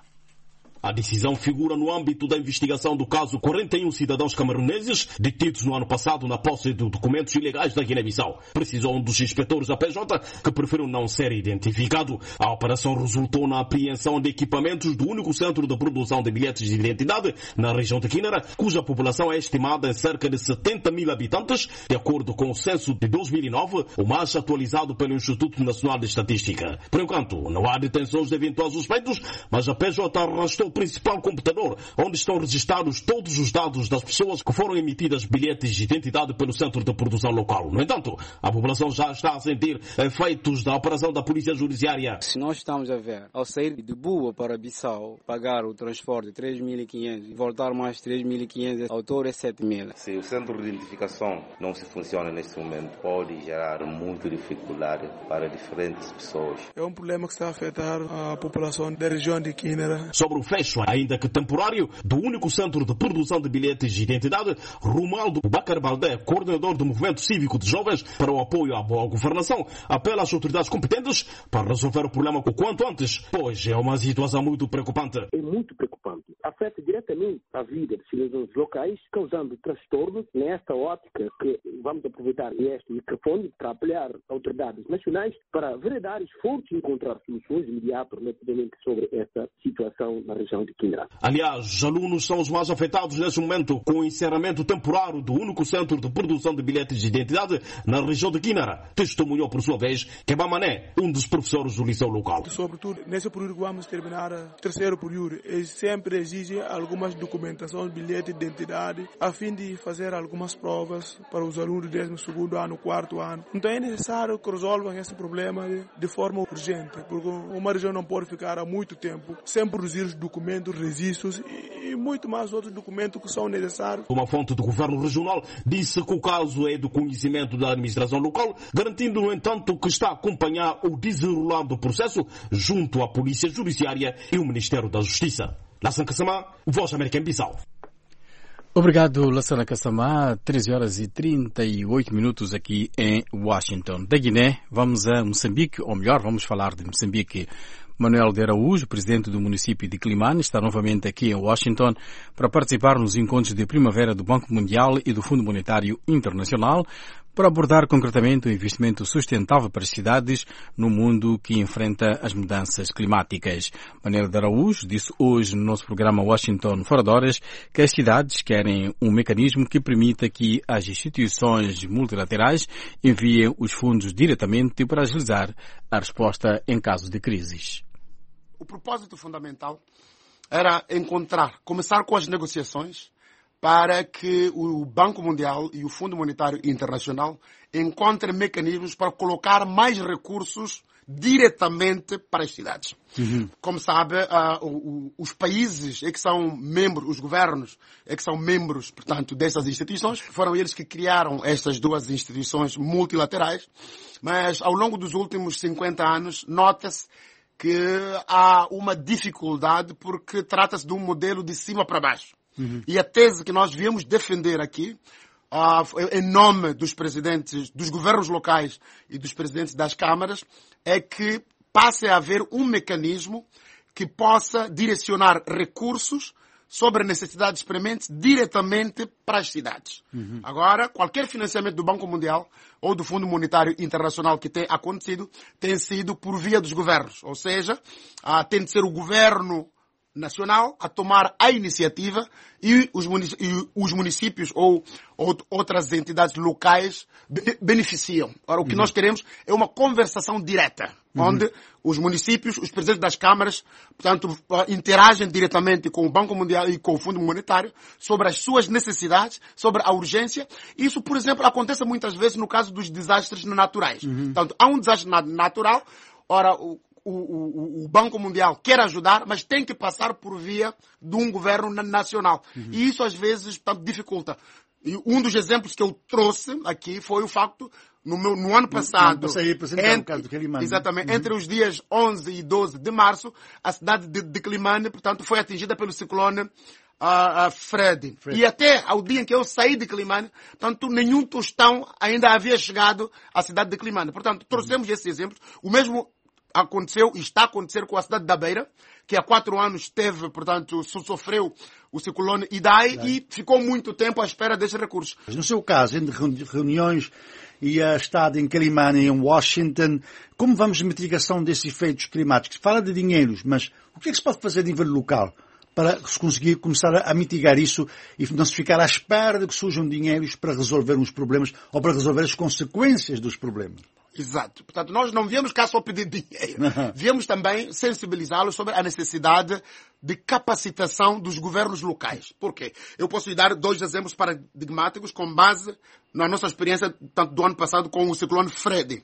A decisão figura no âmbito da investigação do caso 41 cidadãos camaroneses detidos no ano passado na posse de documentos ilegais da Guiné-Bissau. Precisou um dos inspetores da PJ que preferiu não ser identificado. A operação resultou na apreensão de equipamentos do único centro de produção de bilhetes de identidade na região de Quinara, cuja população é estimada em cerca de 70 mil habitantes, de acordo com o censo de 2009, o mais atualizado pelo Instituto Nacional de Estatística. Por enquanto, não há detenções de eventuais suspeitos, mas a PJ arrastou o principal computador, onde estão registrados todos os dados das pessoas que foram emitidas bilhetes de identidade pelo centro de produção local. No entanto, a população já está a sentir efeitos da operação da Polícia Judiciária. Se nós estamos a ver, ao sair de Bua para Bissau, pagar o transporte 3.500 e voltar mais 3.500, ao todo é 7.000. Se o centro de identificação não se funciona neste momento, pode gerar muita dificuldade para diferentes pessoas. É um problema que está a afetar a população da região de Quinara. Sobre o fecho, ainda que temporário, do único centro de produção de bilhetes de identidade, Romualdo Bacar Baldé, coordenador do Movimento Cívico de Jovens para o apoio à boa governação, apela às autoridades competentes para resolver o problema o quanto antes, pois é uma situação muito preocupante. É muito preocupante. Afeta diretamente a vida dos cidadãos locais, causando transtornos. Nesta ótica que vamos aproveitar este microfone para apelar a autoridades nacionais para veredar esforços e encontrar soluções imediatas rapidamente sobre esta situação na região de Quinara. Aliás, os alunos são os mais afetados nesse momento com o encerramento temporário do único centro de produção de bilhetes de identidade na região de Quinara. Testemunhou, por sua vez, Kebamané, um dos professores do liceu local. Sobretudo, nesse período que vamos terminar, terceiro período, eles sempre exigem algumas documentações, bilhete de identidade, a fim de fazer algumas provas para os alunos do 12º ano, 4º ano. Então é necessário que resolvam esse problema de forma urgente, porque uma região não pode ficar há muito tempo sem produzir os documentos, registros e muito mais outros documentos que são necessários. Uma fonte do governo regional disse que o caso é do conhecimento da administração local, garantindo, no entanto, que está a acompanhar o desenrolar do processo junto à Polícia Judiciária e o Ministério da Justiça. Lassana Kassamá, Voz América em Bissau. Obrigado, Lassana Kassamá. 13h38 aqui em Washington. Da Guiné, vamos a Moçambique, ou melhor, vamos falar de Moçambique. Manuel de Araújo, presidente do município de Climane, está novamente aqui em Washington para participar nos encontros de primavera do Banco Mundial e do Fundo Monetário Internacional para abordar concretamente o investimento sustentável para as cidades no mundo que enfrenta as mudanças climáticas. Manuel de Araújo disse hoje no nosso programa Washington Fora de Horas que as cidades querem um mecanismo que permita que as instituições multilaterais enviem os fundos diretamente para agilizar a resposta em casos de crises. O propósito fundamental era começar com as negociações para que o Banco Mundial e o Fundo Monetário Internacional encontrem mecanismos para colocar mais recursos diretamente para as cidades. Como sabe, os países é que são membros, os governos é que são membros, portanto, dessas instituições. Foram eles que criaram estas duas instituições multilaterais, mas ao longo dos últimos 50 anos nota-se que há uma dificuldade porque trata-se de um modelo de cima para baixo. E a tese que nós viemos defender aqui em nome dos presidentes, dos governos locais e dos presidentes das câmaras, é que passe a haver um mecanismo que possa direcionar recursos sobre necessidades prementes diretamente para as cidades. Agora, qualquer financiamento do Banco Mundial ou do Fundo Monetário Internacional que tem acontecido tem sido por via dos governos. Ou seja, tem de ser o governo nacional a tomar a iniciativa e os municípios ou outras entidades locais beneficiam. Ora, o que nós queremos é uma conversação direta, onde os municípios, os presidentes das câmaras, portanto, interagem diretamente com o Banco Mundial e com o Fundo Monetário sobre as suas necessidades, sobre a urgência. Isso, por exemplo, acontece muitas vezes no caso dos desastres naturais. Portanto, há um desastre natural, ora, o Banco Mundial quer ajudar, mas tem que passar por via de um governo nacional. E isso, às vezes, dificulta. E um dos exemplos que eu trouxe aqui foi o facto, no ano passado, exatamente, entre os dias 11 e 12 de março, a cidade de Climane, portanto, foi atingida pelo ciclone Fred. E até ao dia em que eu saí de Climane, portanto, nenhum tostão ainda havia chegado à cidade de Climane. Portanto, trouxemos esse exemplo. O mesmo aconteceu e está a acontecer com a cidade da Beira, que há 4 anos teve, portanto, sofreu o ciclone Idai e ficou muito tempo à espera desses recursos. Mas no seu caso, entre reuniões e a estado em Climane, em Washington, como vamos de mitigação desses efeitos climáticos? Fala de dinheiros, mas o que é que se pode fazer a nível local para se conseguir começar a mitigar isso e não se ficar à espera de que surjam dinheiros para resolver uns problemas ou para resolver as consequências dos problemas? Exato. Portanto, nós não viemos cá só pedir dinheiro. Viemos também sensibilizá-los sobre a necessidade de capacitação dos governos locais. Por quê? Eu posso lhe dar 2 exemplos paradigmáticos com base na nossa experiência tanto do ano passado com o ciclone Fred.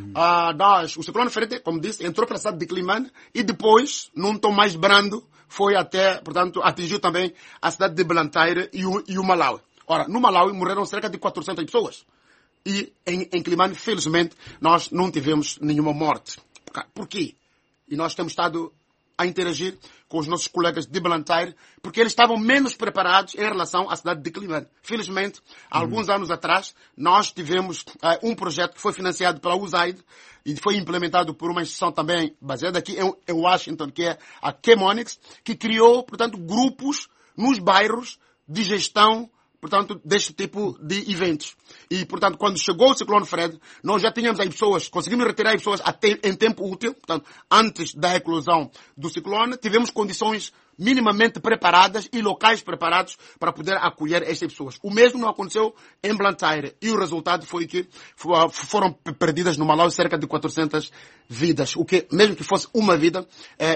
O ciclone Fred, como disse, entrou para a cidade de Climane e depois, num tom mais brando, foi até, portanto, atingiu também a cidade de Blantyre e o Malawi. Ora, no Malawi morreram cerca de 400 pessoas. E em Climane, felizmente, nós não tivemos nenhuma morte. Por quê? E nós temos estado a interagir com os nossos colegas de Blantyre, porque eles estavam menos preparados em relação à cidade de Climane. Felizmente, há alguns anos atrás, nós tivemos um projeto que foi financiado pela USAID e foi implementado por uma instituição também baseada aqui em Washington, que é a Chemonics, que criou, portanto, grupos nos bairros de gestão, portanto, deste tipo de eventos. E, portanto, quando chegou o ciclone Fred, nós já tínhamos aí pessoas, conseguimos retirar aí pessoas em tempo útil, portanto, antes da eclosão do ciclone, tivemos condições minimamente preparadas e locais preparados para poder acolher estas pessoas. O mesmo não aconteceu em Blantyre. E o resultado foi que foram perdidas no Malawi cerca de 400 vidas. O que, mesmo que fosse uma vida,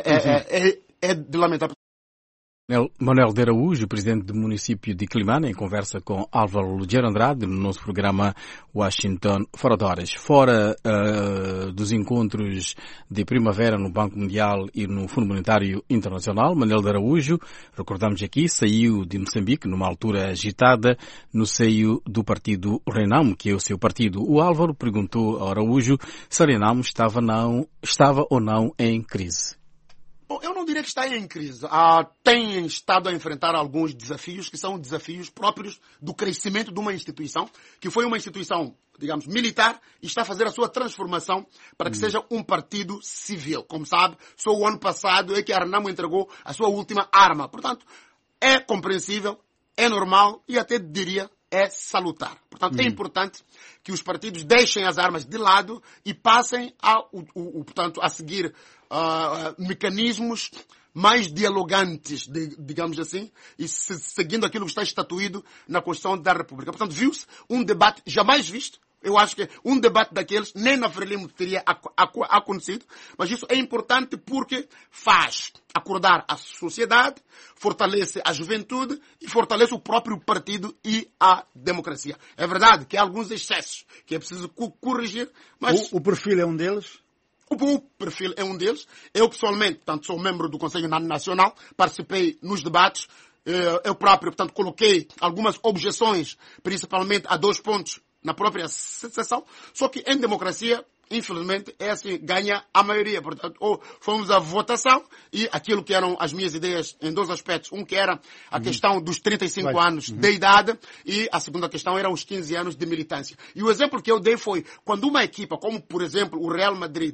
é de lamentável. Manuel de Araújo, presidente do município de Climane, em conversa com Álvaro Lugero Andrade, no nosso programa Washington Fora de Horas. Fora dos encontros de primavera no Banco Mundial e no Fundo Monetário Internacional, Manuel de Araújo, recordamos aqui, saiu de Moçambique numa altura agitada no seio do partido Renamo, que é o seu partido. O Álvaro perguntou ao Araújo se a Renamo estava ou não em crise. Bom, eu não diria que está em crise. Tem estado a enfrentar alguns desafios que são desafios próprios do crescimento de uma instituição, que foi uma instituição, digamos, militar, e está a fazer a sua transformação para que seja um partido civil. Como sabe, só o ano passado é que a Renamo entregou a sua última arma. Portanto, é compreensível, é normal e até diria é salutar. Portanto, é importante que os partidos deixem as armas de lado e passem portanto, a seguir mecanismos mais dialogantes, digamos assim, e seguindo aquilo que está estatuído na Constituição da República. Portanto, viu-se um debate jamais visto. Eu acho que um debate daqueles nem na Frelimo teria acontecido, mas isso é importante porque faz acordar a sociedade, fortalece a juventude e fortalece o próprio partido e a democracia. É verdade que há alguns excessos que é preciso corrigir, mas... O perfil é um deles? O perfil é um deles. Eu, pessoalmente, portanto, sou membro do Conselho Nacional, participei nos debates. Eu próprio, portanto, coloquei algumas objeções, principalmente a 2 pontos na própria sessão. Só que, em democracia, infelizmente, é assim, ganha a maioria. Portanto, ou fomos à votação e aquilo que eram as minhas ideias em dois aspectos. Um que era a questão dos 35 anos de idade e a segunda questão era os 15 anos de militância. E o exemplo que eu dei foi quando uma equipa, como por exemplo o Real Madrid,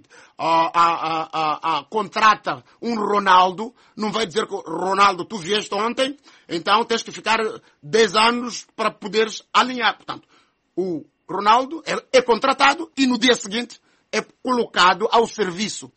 contrata um Ronaldo, não vai dizer que Ronaldo, tu vieste ontem, então tens que ficar 10 anos para poderes alinhar. Portanto, o Ronaldo é contratado e no dia seguinte é colocado ao serviço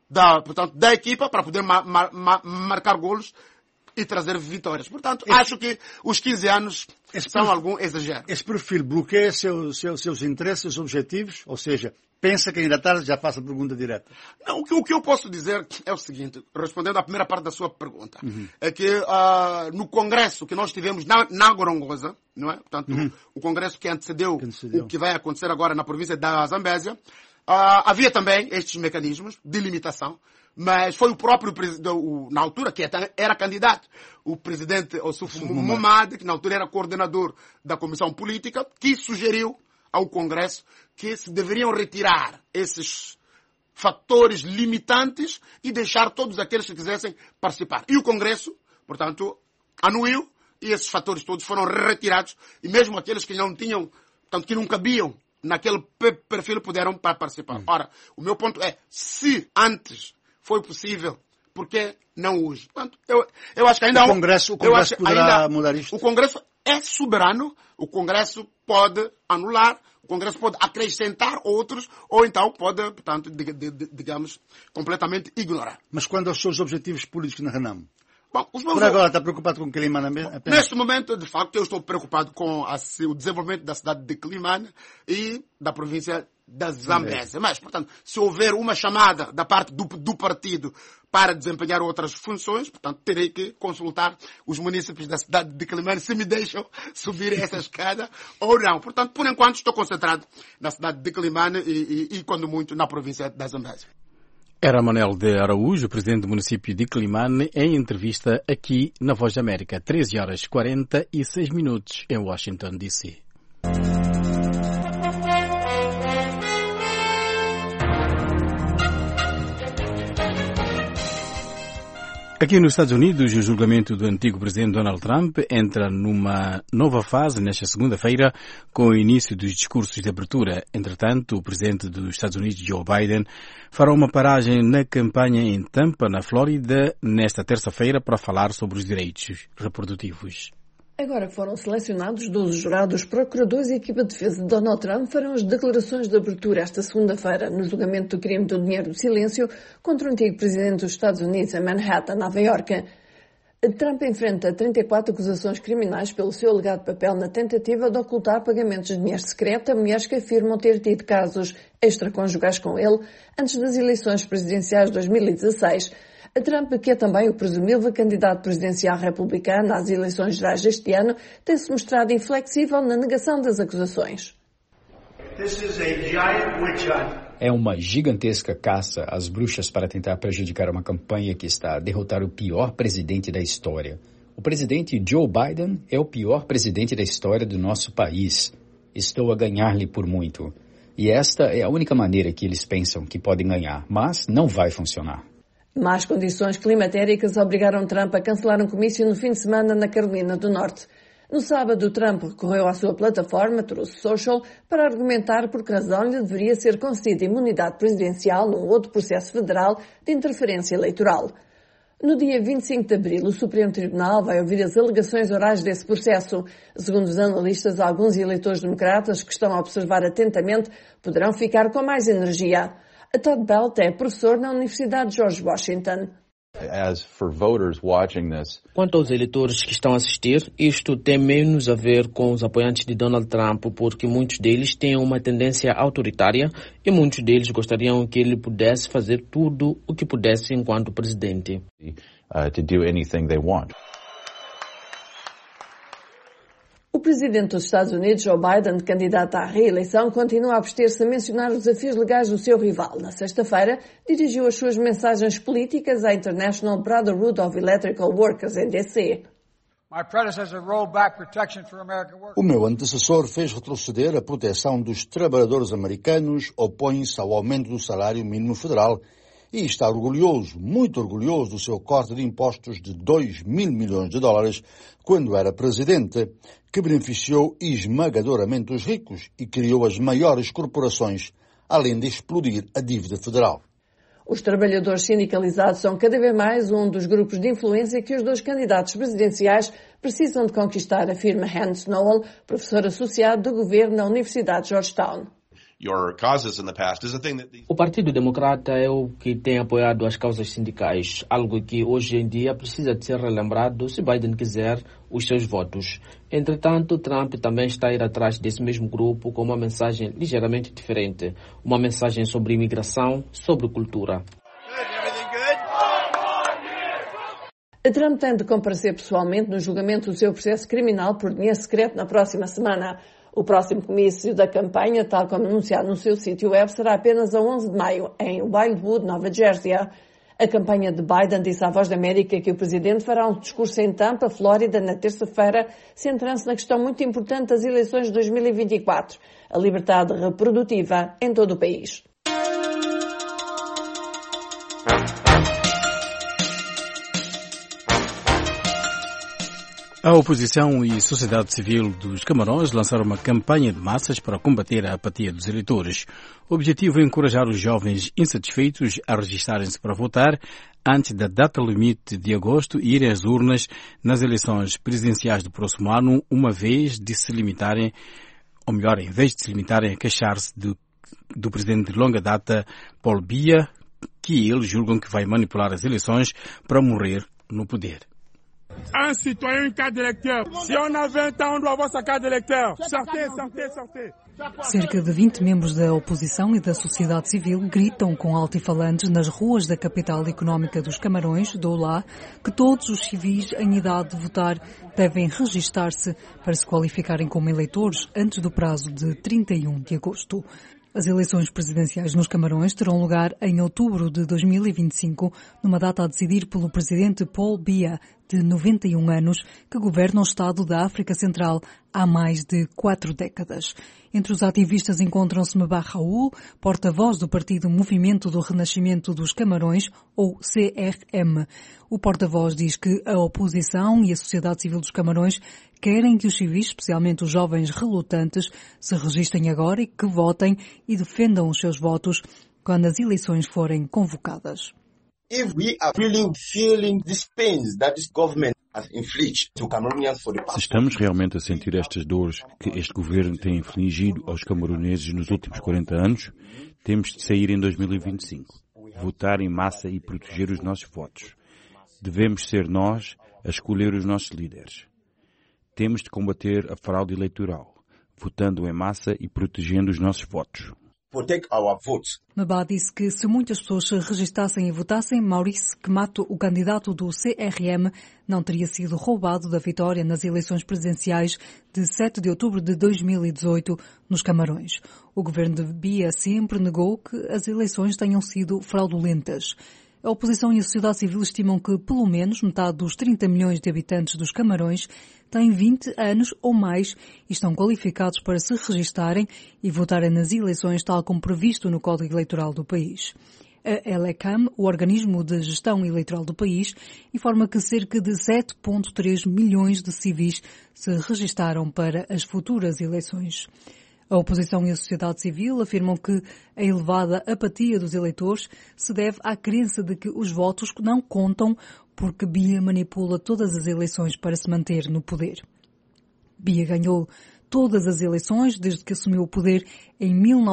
da equipa para poder marcar golos e trazer vitórias. Portanto, acho que os 15 anos são algum exagero. Esse perfil bloqueia seus interesses, objetivos, ou seja, pensa que ainda tarde já faça a pergunta direta. Não, o que eu posso dizer é o seguinte, respondendo à primeira parte da sua pergunta, é que no congresso que nós tivemos na Gorongosa, não é? Portanto, o congresso que antecedeu o que vai acontecer agora na província da Zambésia, havia também estes mecanismos de limitação, mas foi o próprio presidente, na altura, que era candidato, o presidente Ossuf Momad, que na altura era coordenador da Comissão Política, que sugeriu ao Congresso que se deveriam retirar esses fatores limitantes e deixar todos aqueles que quisessem participar. E o Congresso, portanto, anuiu e esses fatores todos foram retirados e mesmo aqueles que não tinham, portanto, que não cabiam naquele perfil puderam participar. Ora, o meu ponto é, se antes foi possível, por que não hoje? Portanto, eu acho que ainda... O Congresso poderá mudar isto? O Congresso é soberano, o Congresso pode anular, o Congresso pode acrescentar outros, ou então pode, portanto, digamos, completamente ignorar. Mas quando aos seus objetivos políticos na Renam? Bom, por agora está preocupado com Quelimane apenas? Neste momento, de facto, eu estou preocupado com o desenvolvimento da cidade de Quelimane e da província da Zambésia. Mas, portanto, se houver uma chamada da parte do partido para desempenhar outras funções, portanto, terei que consultar os munícipes da cidade de Quelimane se me deixam subir essa escada ou não. Portanto, por enquanto, estou concentrado na cidade de Quelimane e quando muito, na província da Zambésia. Era Manuel de Araújo, presidente do município de Quelimane, em entrevista aqui na Voz da América, 13h46 em Washington, D.C. Aqui nos Estados Unidos, o julgamento do antigo presidente Donald Trump entra numa nova fase nesta segunda-feira com o início dos discursos de abertura. Entretanto, o presidente dos Estados Unidos, Joe Biden, fará uma paragem na campanha em Tampa, na Flórida, nesta terça-feira para falar sobre os direitos reprodutivos. Agora foram selecionados 12 jurados, procuradores e equipa de defesa de Donald Trump farão as declarações de abertura esta segunda-feira no julgamento do crime do dinheiro do silêncio contra o antigo presidente dos Estados Unidos em Manhattan, Nova Iorque. Trump enfrenta 34 acusações criminais pelo seu alegado papel na tentativa de ocultar pagamentos de dinheiro secreto a mulheres que afirmam ter tido casos extraconjugais com ele antes das eleições presidenciais de 2016. Trump, que é também o presumível candidato presidencial republicano às eleições gerais deste ano, tem-se mostrado inflexível na negação das acusações. É uma gigantesca caça às bruxas para tentar prejudicar uma campanha que está a derrotar o pior presidente da história. O presidente Joe Biden é o pior presidente da história do nosso país. Estou a ganhar-lhe por muito. E esta é a única maneira que eles pensam que podem ganhar, mas não vai funcionar. Más condições climatéricas obrigaram Trump a cancelar um comício no fim de semana na Carolina do Norte. No sábado, Trump recorreu à sua plataforma, Truth Social, para argumentar por que razão lhe deveria ser concedida imunidade presidencial num outro processo federal de interferência eleitoral. No dia 25 de abril, o Supremo Tribunal vai ouvir as alegações orais desse processo. Segundo os analistas, alguns eleitores democratas que estão a observar atentamente poderão ficar com mais energia. Todd Belt é professor na Universidade de George Washington. Quanto aos eleitores que estão a assistir, isto tem menos a ver com os apoiantes de Donald Trump, porque muitos deles têm uma tendência autoritária e muitos deles gostariam que ele pudesse fazer tudo o que pudesse enquanto presidente. O presidente dos Estados Unidos, Joe Biden, candidato à reeleição, continua a abster-se a mencionar os desafios legais do seu rival. Na sexta-feira, dirigiu as suas mensagens políticas à International Brotherhood of Electrical Workers, em D.C. O meu antecessor fez retroceder a proteção dos trabalhadores americanos, opõe-se ao aumento do salário mínimo federal e está orgulhoso, muito orgulhoso do seu corte de impostos de 2 mil milhões de dólares quando era presidente, que beneficiou esmagadoramente os ricos e criou as maiores corporações, além de explodir a dívida federal. Os trabalhadores sindicalizados são cada vez mais um dos grupos de influência que os dois candidatos presidenciais precisam de conquistar, afirma Hans Noel, professor associado do governo na Universidade de Georgetown. O Partido Democrata é o que tem apoiado as causas sindicais, algo que hoje em dia precisa de ser relembrado se Biden quiser os seus votos. Entretanto, Trump também está a ir atrás desse mesmo grupo com uma mensagem ligeiramente diferente, uma mensagem sobre imigração, sobre cultura. Trump tem de comparecer pessoalmente no julgamento do seu processo criminal por dinheiro secreto na próxima semana. O próximo comício da campanha, tal como anunciado no seu sítio web, será apenas a 11 de maio, em Wildwood, Nova Jersey. A campanha de Biden disse à Voz da América que o presidente fará um discurso em Tampa, Flórida, na terça-feira, centrando-se na questão muito importante das eleições de 2024, a liberdade reprodutiva em todo o país. A oposição e sociedade civil dos Camarões lançaram uma campanha de massas para combater a apatia dos eleitores. O objetivo é encorajar os jovens insatisfeitos a registarem-se para votar antes da data limite de agosto e irem às urnas nas eleições presidenciais do próximo ano, uma vez de se limitarem, ou melhor, em vez de se limitarem a queixar-se do presidente de longa data, Paul Biya, que eles julgam que vai manipular as eleições para morrer no poder. Un citoyen, une carte d'électeur. Si on a 20 ans, on doit avoir sa carte d'électeur. Sortez, sortez, sortez. Cerca de 20 membros da oposição e da sociedade civil gritam com altifalantes nas ruas da capital económica dos Camarões, Douala, que todos os civis em idade de votar devem registar-se para se qualificarem como eleitores antes do prazo de 31 de agosto. As eleições presidenciais nos Camarões terão lugar em outubro de 2025, numa data a decidir pelo presidente Paul Biya, de 91 anos, que governa o Estado da África Central há mais de 4 décadas. Entre os ativistas encontram-se Mbah Raoul, porta-voz do partido Movimento do Renascimento dos Camarões, ou CRM. O porta-voz diz que a oposição e a sociedade civil dos Camarões querem que os civis, especialmente os jovens relutantes, se registrem agora e que votem e defendam os seus votos quando as eleições forem convocadas. If we are really feeling these pains that this government has inflicted to Cameroonians for the past. Se estamos realmente a sentir estas dores que este governo tem infligido aos camaroneses nos últimos 40 anos, temos de sair em 2025, votar em massa e proteger os nossos votos. Devemos ser nós a escolher os nossos líderes. Temos de combater a fraude eleitoral, votando em massa e protegendo os nossos votos. Mbah disse que se muitas pessoas se registassem e votassem, Maurice Kemato, o candidato do CRM, não teria sido roubado da vitória nas eleições presidenciais de 7 de outubro de 2018 nos Camarões. O governo de Biya sempre negou que as eleições tenham sido fraudulentas. A oposição e a sociedade civil estimam que pelo menos metade dos 30 milhões de habitantes dos Camarões têm 20 anos ou mais e estão qualificados para se registarem e votarem nas eleições tal como previsto no Código Eleitoral do país. A ELECAM, o organismo de gestão eleitoral do país, informa que cerca de 7,3 milhões de civis se registaram para as futuras eleições. A oposição e a sociedade civil afirmam que a elevada apatia dos eleitores se deve à crença de que os votos não contam porque Biya manipula todas as eleições para se manter no poder. Biya ganhou todas as eleições desde que assumiu o poder em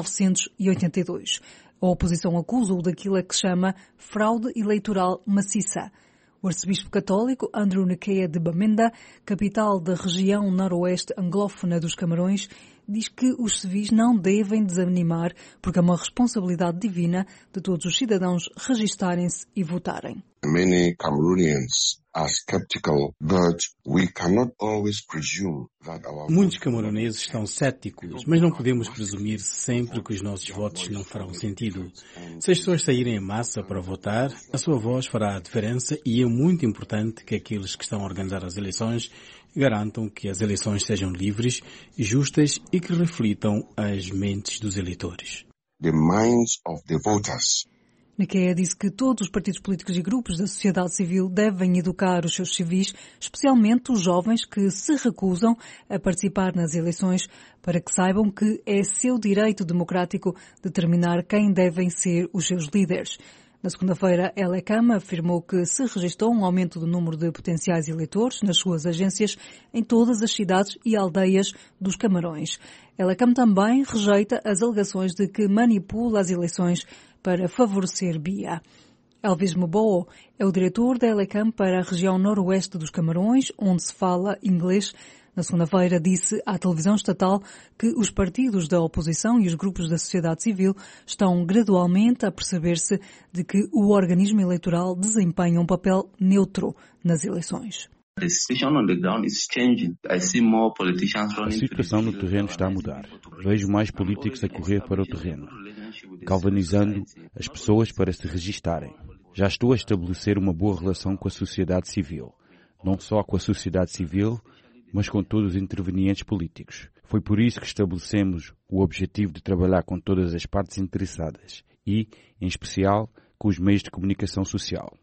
1982. A oposição acusa-o daquilo a que chama fraude eleitoral maciça. O arcebispo católico Andrew Nequeia de Bamenda, capital da região noroeste anglófona dos Camarões, diz que os civis não devem desanimar porque é uma responsabilidade divina de todos os cidadãos registarem-se e votarem. Many Cameroonians Muitos camaroneses estão céticos, mas não podemos presumir sempre que os nossos votos não farão sentido. Se as pessoas saírem em massa para votar, a sua voz fará a diferença e é muito importante que aqueles que estão a organizar as eleições garantam que as eleições sejam livres, justas e que reflitam as mentes dos eleitores. Naquea disse que todos os partidos políticos e grupos da sociedade civil devem educar os seus civis, especialmente os jovens que se recusam a participar nas eleições, para que saibam que é seu direito democrático determinar quem devem ser os seus líderes. Na segunda-feira, Elecam afirmou que se registrou um aumento do número de potenciais eleitores nas suas agências em todas as cidades e aldeias dos Camarões. Elecam também rejeita as alegações de que manipula as eleições para favorecer Bia. Elvis Mbowo é o diretor da Elecam para a região noroeste dos Camarões, onde se fala inglês. Na segunda-feira disse à televisão estatal que os partidos da oposição e os grupos da sociedade civil estão gradualmente a perceber-se de que o organismo eleitoral desempenha um papel neutro nas eleições. A situação no terreno está a mudar. Vejo mais políticos a correr para o terreno, galvanizando as pessoas para se registarem. Já estou a estabelecer uma boa relação com a sociedade civil. Não só com a sociedade civil, mas com todos os intervenientes políticos. Foi por isso que estabelecemos o objetivo de trabalhar com todas as partes interessadas e, em especial, com os meios de comunicação social.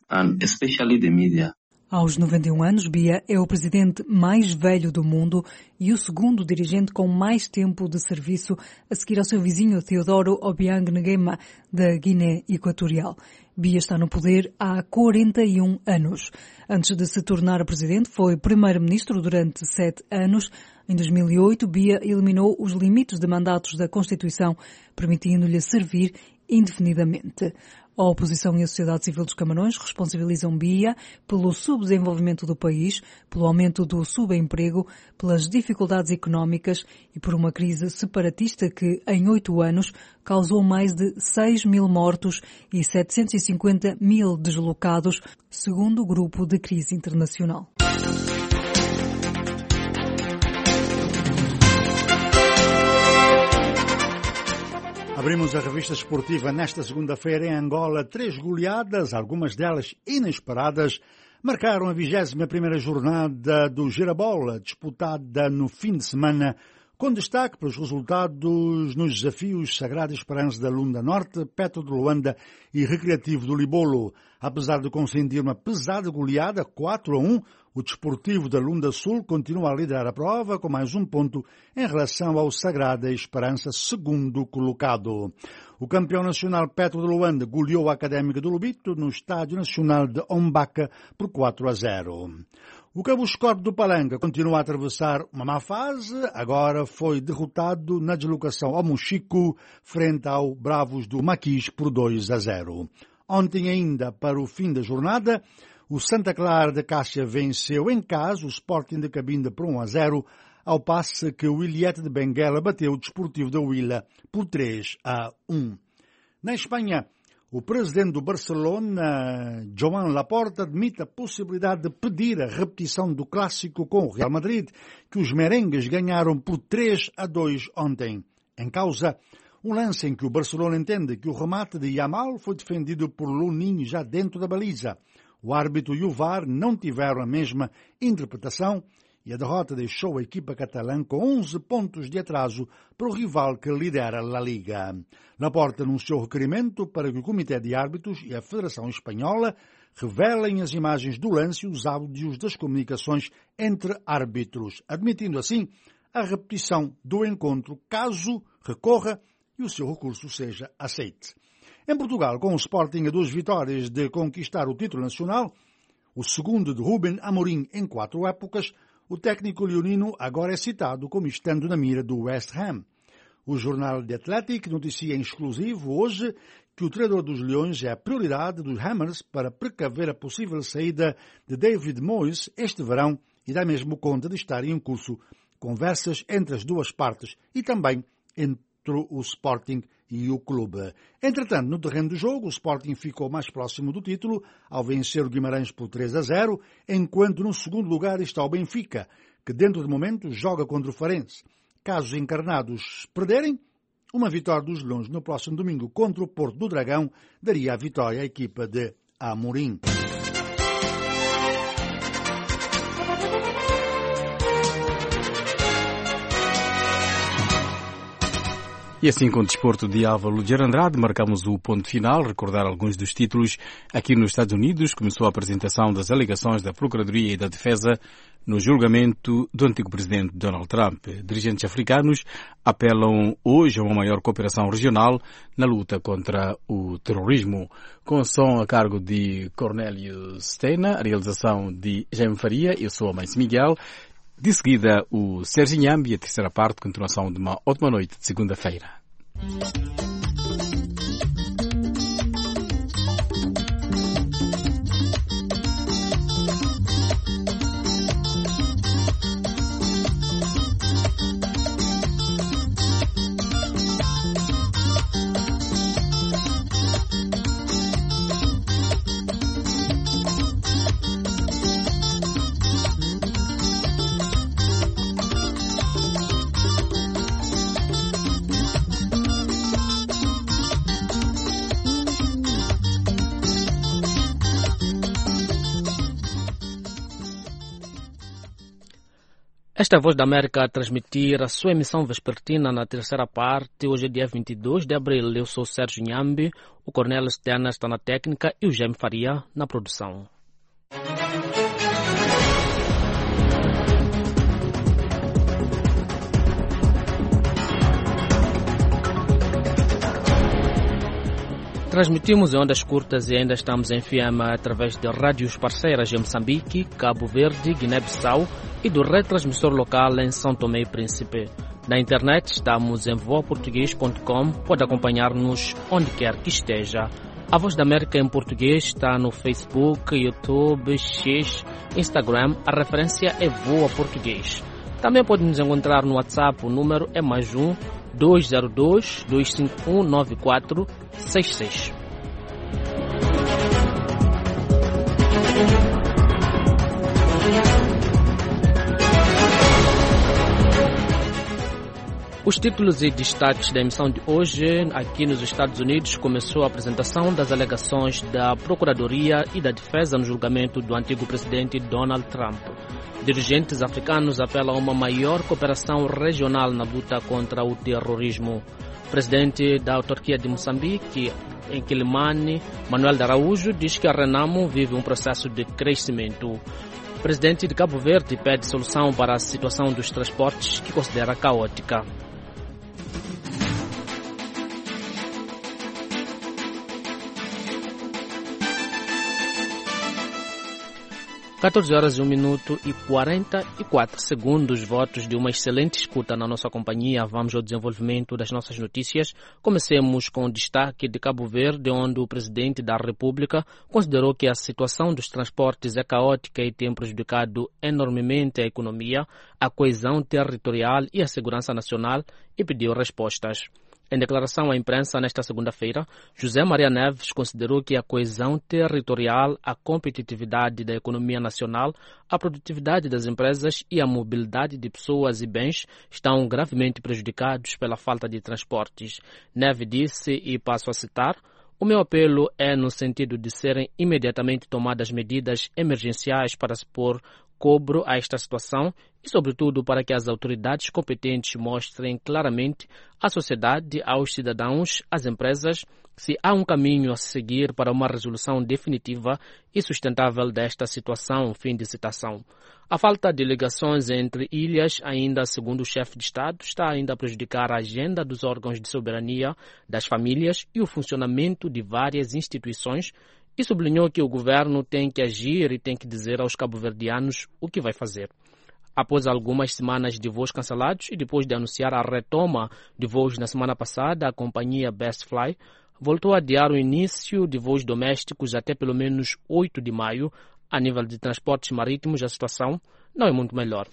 Aos 91 anos, Bia é o presidente mais velho do mundo e o segundo dirigente com mais tempo de serviço, a seguir ao seu vizinho Teodoro Obiang Nguema, da Guiné Equatorial. Bia está no poder há 41 anos. Antes de se tornar presidente, foi primeiro-ministro durante 7 anos. Em 2008, Bia eliminou os limites de mandatos da Constituição, permitindo-lhe servir indefinidamente. A oposição e a sociedade civil dos Camarões responsabilizam Bia pelo subdesenvolvimento do país, pelo aumento do subemprego, pelas dificuldades económicas e por uma crise separatista que, em 8 anos, causou mais de 6 mil mortos e 750 mil deslocados, segundo o Grupo de Crise Internacional. Abrimos a revista esportiva nesta segunda-feira em Angola. 3 goleadas, algumas delas inesperadas, marcaram a 21ª jornada do Girabola, disputada no fim de semana, com destaque pelos resultados nos desafios Sagrada Esperança da Lunda Norte, Petro de Luanda e Recreativo do Libolo. Apesar de consentir uma pesada goleada, 4-1, o Desportivo da Lunda Sul continua a liderar a prova com mais 1 ponto em relação ao Sagrada Esperança, segundo colocado. O campeão nacional Petro de Luanda goleou a Académica do Lubito no Estádio Nacional de Ombaca por 4-0. O Cabo Escorte do Palanga continua a atravessar uma má fase, agora foi derrotado na deslocação ao Mochico frente ao Bravos do Maquis por 2-0. Ontem ainda, para o fim da jornada, o Santa Clara de Caixa venceu em casa o Sporting de Cabinda por 1-0, ao passo que o Ilhete de Benguela bateu o Desportivo da Huila por 3-1. Na Espanha, o presidente do Barcelona, Joan Laporta, admite a possibilidade de pedir a repetição do clássico com o Real Madrid, que os merengues ganharam por 3-2 ontem. Em causa, um lance em que o Barcelona entende que o remate de Yamal foi defendido por Lunin já dentro da baliza. O árbitro e o VAR não tiveram a mesma interpretação e a derrota deixou a equipa catalã com 11 pontos de atraso para o rival que lidera a Liga. Laporta anunciou requerimento para que o Comitê de Árbitros e a Federação Espanhola revelem as imagens do lance e os áudios das comunicações entre árbitros, admitindo assim a repetição do encontro caso recorra e o seu recurso seja aceite. Em Portugal, com o Sporting a 2 vitórias de conquistar o título nacional, o segundo de Ruben Amorim em 4 épocas, o técnico leonino agora é citado como estando na mira do West Ham. O jornal The Athletic noticia em exclusivo hoje que o treinador dos Leões é a prioridade dos Hammers para precaver a possível saída de David Moyes este verão e dá mesmo conta de estar em curso conversas entre as duas partes e também entre entre o Sporting e o clube. Entretanto, no terreno do jogo, o Sporting ficou mais próximo do título ao vencer o Guimarães por 3-0, enquanto no segundo lugar está o Benfica, que dentro de momentos joga contra o Farense. Caso os encarnados perderem, uma vitória dos Leões no próximo domingo contra o Porto do Dragão daria a vitória à equipa de Amorim. E assim, com o desporto de Álvaro de Andrade, marcamos o ponto final. Recordar alguns dos títulos. Aqui nos Estados Unidos começou a apresentação das alegações da Procuradoria e da Defesa no julgamento do antigo presidente Donald Trump. Dirigentes africanos apelam hoje a uma maior cooperação regional na luta contra o terrorismo. Com som a cargo de Cornélio Stena, a realização de Jaime Faria, eu sou a Mãe Miguel. De seguida, o Sérgio Nhambi, a terceira parte, continuação de uma ótima noite de segunda-feira. Esta é a Voz da América a transmitir a sua emissão vespertina na terceira parte. Hoje é dia 22 de abril. Eu sou o Sérgio Nhambi, o Cornélio Stena está na técnica e o Jaime Faria na produção. Transmitimos em ondas curtas e ainda estamos em FM através de rádios parceiras em Moçambique, Cabo Verde, Guiné-Bissau e do retransmissor local em São Tomé e Príncipe. Na internet estamos em voaportuguês.com, pode acompanhar-nos onde quer que esteja. A Voz da América em português está no Facebook, YouTube, X, Instagram, a referência é Voa Português. Também pode nos encontrar no WhatsApp, o número é +1 202 251 9466. Os títulos e destaques da emissão de hoje. Aqui nos Estados Unidos começou a apresentação das alegações da Procuradoria e da Defesa no julgamento do antigo presidente Donald Trump. Dirigentes africanos apelam a uma maior cooperação regional na luta contra o terrorismo. O presidente da autarquia de Moçambique, em Quilimane, Manuel de Araújo, diz que a Renamo vive um processo de crescimento. O presidente de Cabo Verde pede solução para a situação dos transportes que considera caótica. 14 horas e 1 minuto e 44 segundos, votos de uma excelente escuta na nossa companhia. Vamos ao desenvolvimento das nossas notícias. Comecemos com o destaque de Cabo Verde, onde o presidente da República considerou que a situação dos transportes é caótica e tem prejudicado enormemente a economia, a coesão territorial e a segurança nacional e pediu respostas. Em declaração à imprensa nesta segunda-feira, José Maria Neves considerou que a coesão territorial, a competitividade da economia nacional, a produtividade das empresas e a mobilidade de pessoas e bens estão gravemente prejudicados pela falta de transportes. Neves disse, e passo a citar, o meu apelo é no sentido de serem imediatamente tomadas medidas emergenciais para se pôr cobro a esta situação e, sobretudo, para que as autoridades competentes mostrem claramente à sociedade, aos cidadãos, às empresas, se há um caminho a seguir para uma resolução definitiva e sustentável desta situação. Fim de citação. A falta de ligações entre ilhas, ainda segundo o chefe de Estado, está ainda a prejudicar a agenda dos órgãos de soberania, das famílias e o funcionamento de várias instituições, e sublinhou que o governo tem que agir e tem que dizer aos cabo-verdianos o que vai fazer. Após algumas semanas de voos cancelados e depois de anunciar a retoma de voos na semana passada, a companhia Bestfly voltou a adiar o início de voos domésticos até pelo menos 8 de maio. A nível de transportes marítimos, a situação não é muito melhor.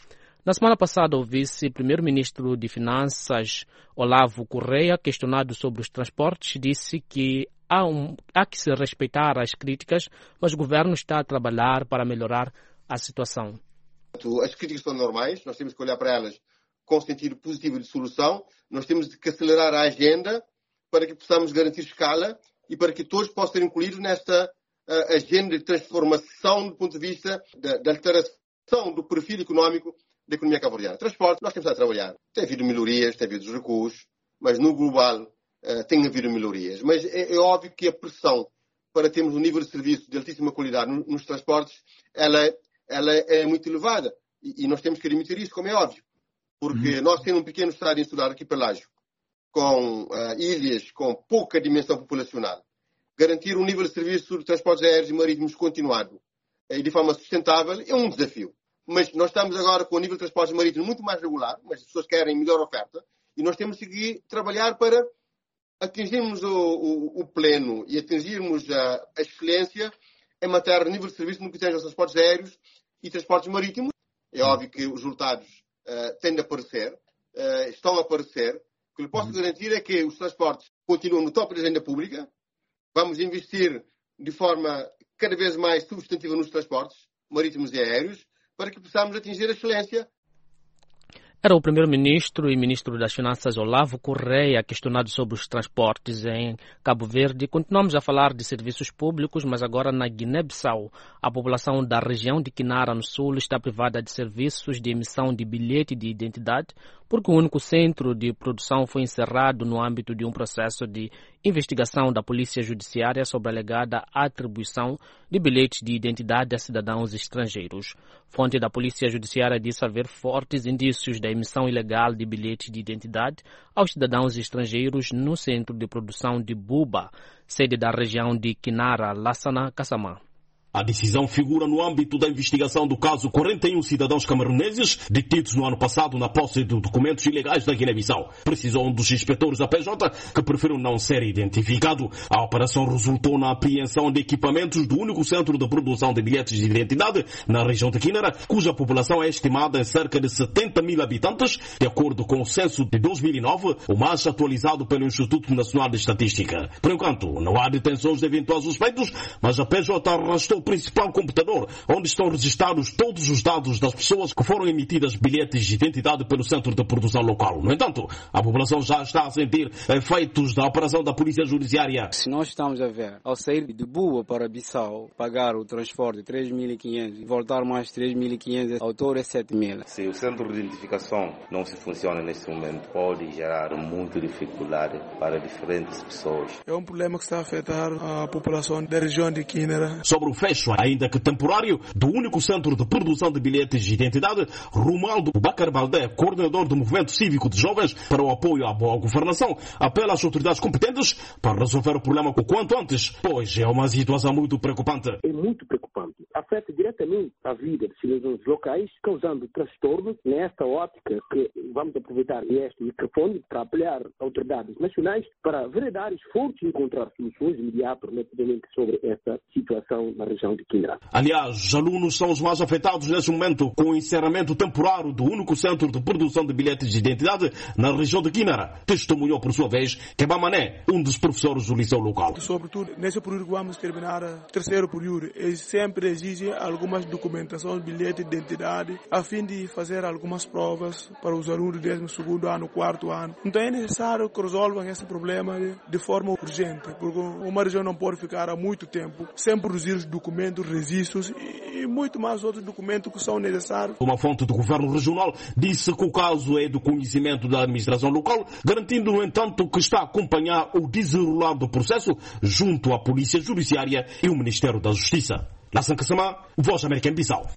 Na semana passada, o vice-primeiro-ministro de Finanças, Olavo Correia, questionado sobre os transportes, disse que há que se respeitar as críticas, mas o governo está a trabalhar para melhorar a situação. As críticas são normais, nós temos que olhar para elas com sentido positivo de solução, nós temos que acelerar a agenda para que possamos garantir escala e para que todos possam ser incluídos nesta agenda de transformação do ponto de vista da alteração do perfil económico da economia cabo-verdiana. Transporte, nós temos a trabalhar. Tem havido melhorias, tem havido recuos, mas no global tem havido melhorias. Mas é óbvio que a pressão para termos um nível de serviço de altíssima qualidade nos transportes, ela é muito elevada. E nós temos que admitir isso, como é óbvio. Porque nós temos um pequeno estado insular arquipelágico, com ilhas com pouca dimensão populacional. Garantir um nível de serviço de transportes aéreos e marítimos continuado e de forma sustentável é um desafio. Mas nós estamos agora com o nível de transportes marítimos muito mais regular, mas as pessoas querem melhor oferta, e nós temos que trabalhar para atingirmos o pleno e atingirmos a excelência em matéria de nível de serviço no que tange aos transportes aéreos e transportes marítimos. É óbvio que os resultados têm de aparecer, estão a aparecer. O que lhe posso garantir é que os transportes continuam no topo da agenda pública. Vamos investir de forma cada vez mais substantiva nos transportes marítimos e aéreos, para que possamos atingir a excelência. Era o primeiro-ministro e ministro das Finanças Olavo Correia questionado sobre os transportes em Cabo Verde. Continuamos a falar de serviços públicos, mas agora na Guiné-Bissau. A população da região de Quinara, no sul, está privada de serviços de emissão de bilhete de identidade, porque o único centro de produção foi encerrado no âmbito de um processo de investigação da Polícia Judiciária sobre a alegada atribuição de bilhetes de identidade a cidadãos estrangeiros. Fonte da Polícia Judiciária disse haver fortes indícios da emissão ilegal de bilhetes de identidade aos cidadãos estrangeiros no centro de produção de Buba, sede da região de Quinara, Lassana, Kassamá. A decisão figura no âmbito da investigação do caso 41 cidadãos camaroneses detidos no ano passado na posse de documentos ilegais da Guiné-Bissau. Precisou um dos inspetores da PJ que preferiu não ser identificado. A operação resultou na apreensão de equipamentos do único centro de produção de bilhetes de identidade na região de Quinara, cuja população é estimada em cerca de 70 mil habitantes, de acordo com o censo de 2009, o mais atualizado pelo Instituto Nacional de Estatística. Por enquanto, não há detenções de eventuais suspeitos, mas a PJ arrastou o principal computador, onde estão registrados todos os dados das pessoas que foram emitidas bilhetes de identidade pelo centro de produção local. No entanto, a população já está a sentir efeitos da operação da Polícia Judiciária. Se nós estamos a ver, ao sair de Bua para Bissau, pagar o transporte 3.500 e voltar mais 3.500, ao todo é 7.000. Se o centro de identificação não se funciona neste momento, pode gerar muita dificuldade para diferentes pessoas. É um problema que está a afetar a população da região de Quinara. Sobre o fecho, ainda que temporário, do único centro de produção de bilhetes de identidade, Romualdo Bacar Baldé, coordenador do Movimento Cívico de Jovens para o apoio à boa governação, apela às autoridades competentes para resolver o problema o quanto antes, pois é uma situação muito preocupante. É muito preocupante. Afeta diretamente a vida dos cidadãos locais, causando transtornos. Nesta ótica que vamos aproveitar este microfone para apelar a autoridades nacionais para veredar esforços e encontrar soluções imediatas sobre esta situação na região de Quinara. Aliás, os alunos são os mais afetados neste momento com o encerramento temporário do único centro de produção de bilhetes de identidade na região de Quinara. Testemunhou, por sua vez, Keba Mané, um dos professores do liceu local. Sobretudo, nesse período que vamos terminar o terceiro período, eles sempre exigem algumas documentações, bilhete de identidade, a fim de fazer algumas provas para os alunos do 12º ano, 4º ano. Então é necessário que resolvam esse problema de forma urgente, porque uma região não pode ficar há muito tempo sem produzir os documentos, registros e muito mais outros documentos que são necessários. Uma fonte do governo regional disse que o caso é do conhecimento da administração local, garantindo, no entanto, que está a acompanhar o desenrolar do processo junto à Polícia Judiciária e o Ministério da Justiça. Lassana Kassamá, Voz da América em Bissau.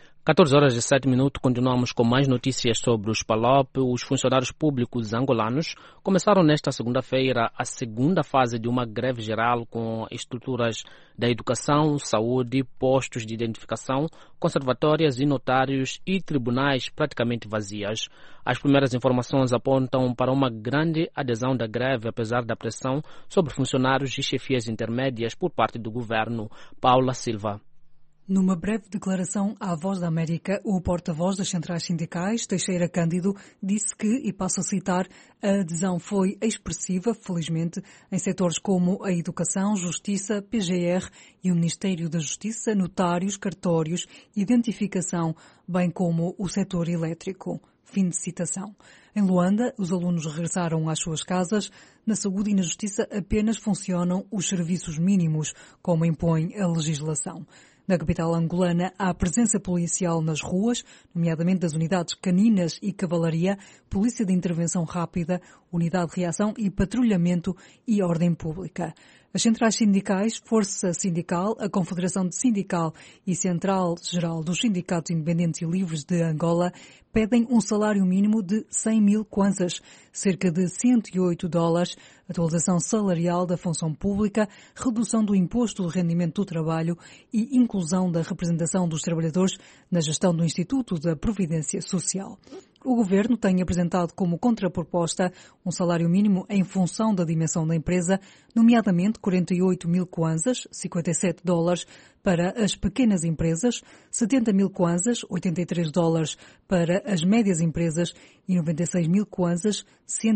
14h07, continuamos com mais notícias sobre os PALOP. Os funcionários públicos angolanos começaram nesta segunda-feira a segunda fase de uma greve geral com estruturas da educação, saúde, postos de identificação, conservatórias e notários e tribunais praticamente vazias. As primeiras informações apontam para uma grande adesão da greve, apesar da pressão sobre funcionários e chefias intermédias por parte do governo. Paula Silva. Numa breve declaração à Voz da América, o porta-voz das centrais sindicais, Teixeira Cândido, disse que, e passo a citar, a adesão foi expressiva, felizmente, em setores como a educação, justiça, PGR e o Ministério da Justiça, notários, cartórios, identificação, bem como o setor elétrico. Fim de citação. Em Luanda, os alunos regressaram às suas casas. Na saúde e na justiça apenas funcionam os serviços mínimos, como impõe a legislação. Na capital angolana, há presença policial nas ruas, nomeadamente das unidades caninas e cavalaria, polícia de intervenção rápida, unidade de reação e patrulhamento e ordem pública. As centrais sindicais, Força Sindical, a Confederação Sindical e Central Geral dos Sindicatos Independentes e Livres de Angola pedem um salário mínimo de 100 mil kwanzas, cerca de $108, atualização salarial da função pública, redução do imposto do rendimento do trabalho e inclusão da representação dos trabalhadores na gestão do Instituto da Previdência Social. O Governo tem apresentado como contraproposta um salário mínimo em função da dimensão da empresa, nomeadamente 48 mil kwanzas, $57, para as pequenas empresas, 70 mil kwanzas, $83, para as médias empresas e 96 mil kwanzas,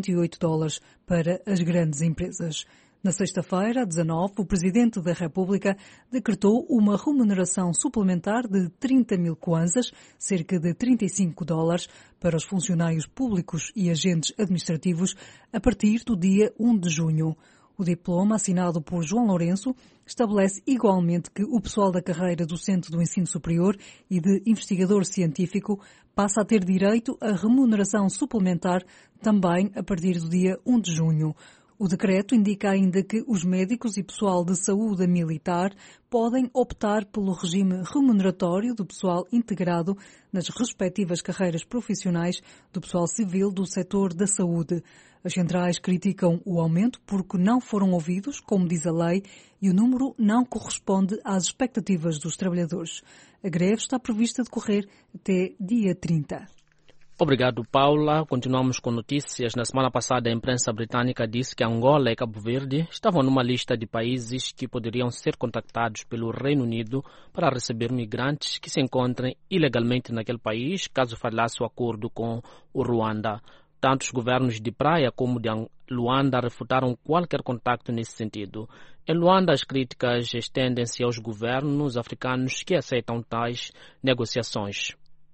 $108, para as grandes empresas. Na sexta-feira, 19, o Presidente da República decretou uma remuneração suplementar de 30 mil kwanzas, cerca de $35, para os funcionários públicos e agentes administrativos a partir do dia 1 de junho. O diploma, assinado por João Lourenço, estabelece igualmente que o pessoal da carreira docente do ensino superior e de investigador científico passa a ter direito a remuneração suplementar também a partir do dia 1 de junho. O decreto indica ainda que os médicos e pessoal de saúde militar podem optar pelo regime remuneratório do pessoal integrado nas respectivas carreiras profissionais do pessoal civil do setor da saúde. As centrais criticam o aumento porque não foram ouvidos, como diz a lei, e o número não corresponde às expectativas dos trabalhadores. A greve está prevista decorrer até dia 30. Obrigado, Paula. Continuamos com notícias. Na semana passada, a imprensa britânica disse que Angola e Cabo Verde estavam numa lista de países que poderiam ser contactados pelo Reino Unido para receber migrantes que se encontrem ilegalmente naquele país, caso falhasse o acordo com o Ruanda. Tanto os governos de Praia como de Luanda refutaram qualquer contacto nesse sentido. Em Luanda, as críticas estendem-se aos governos africanos que aceitam tais negociações.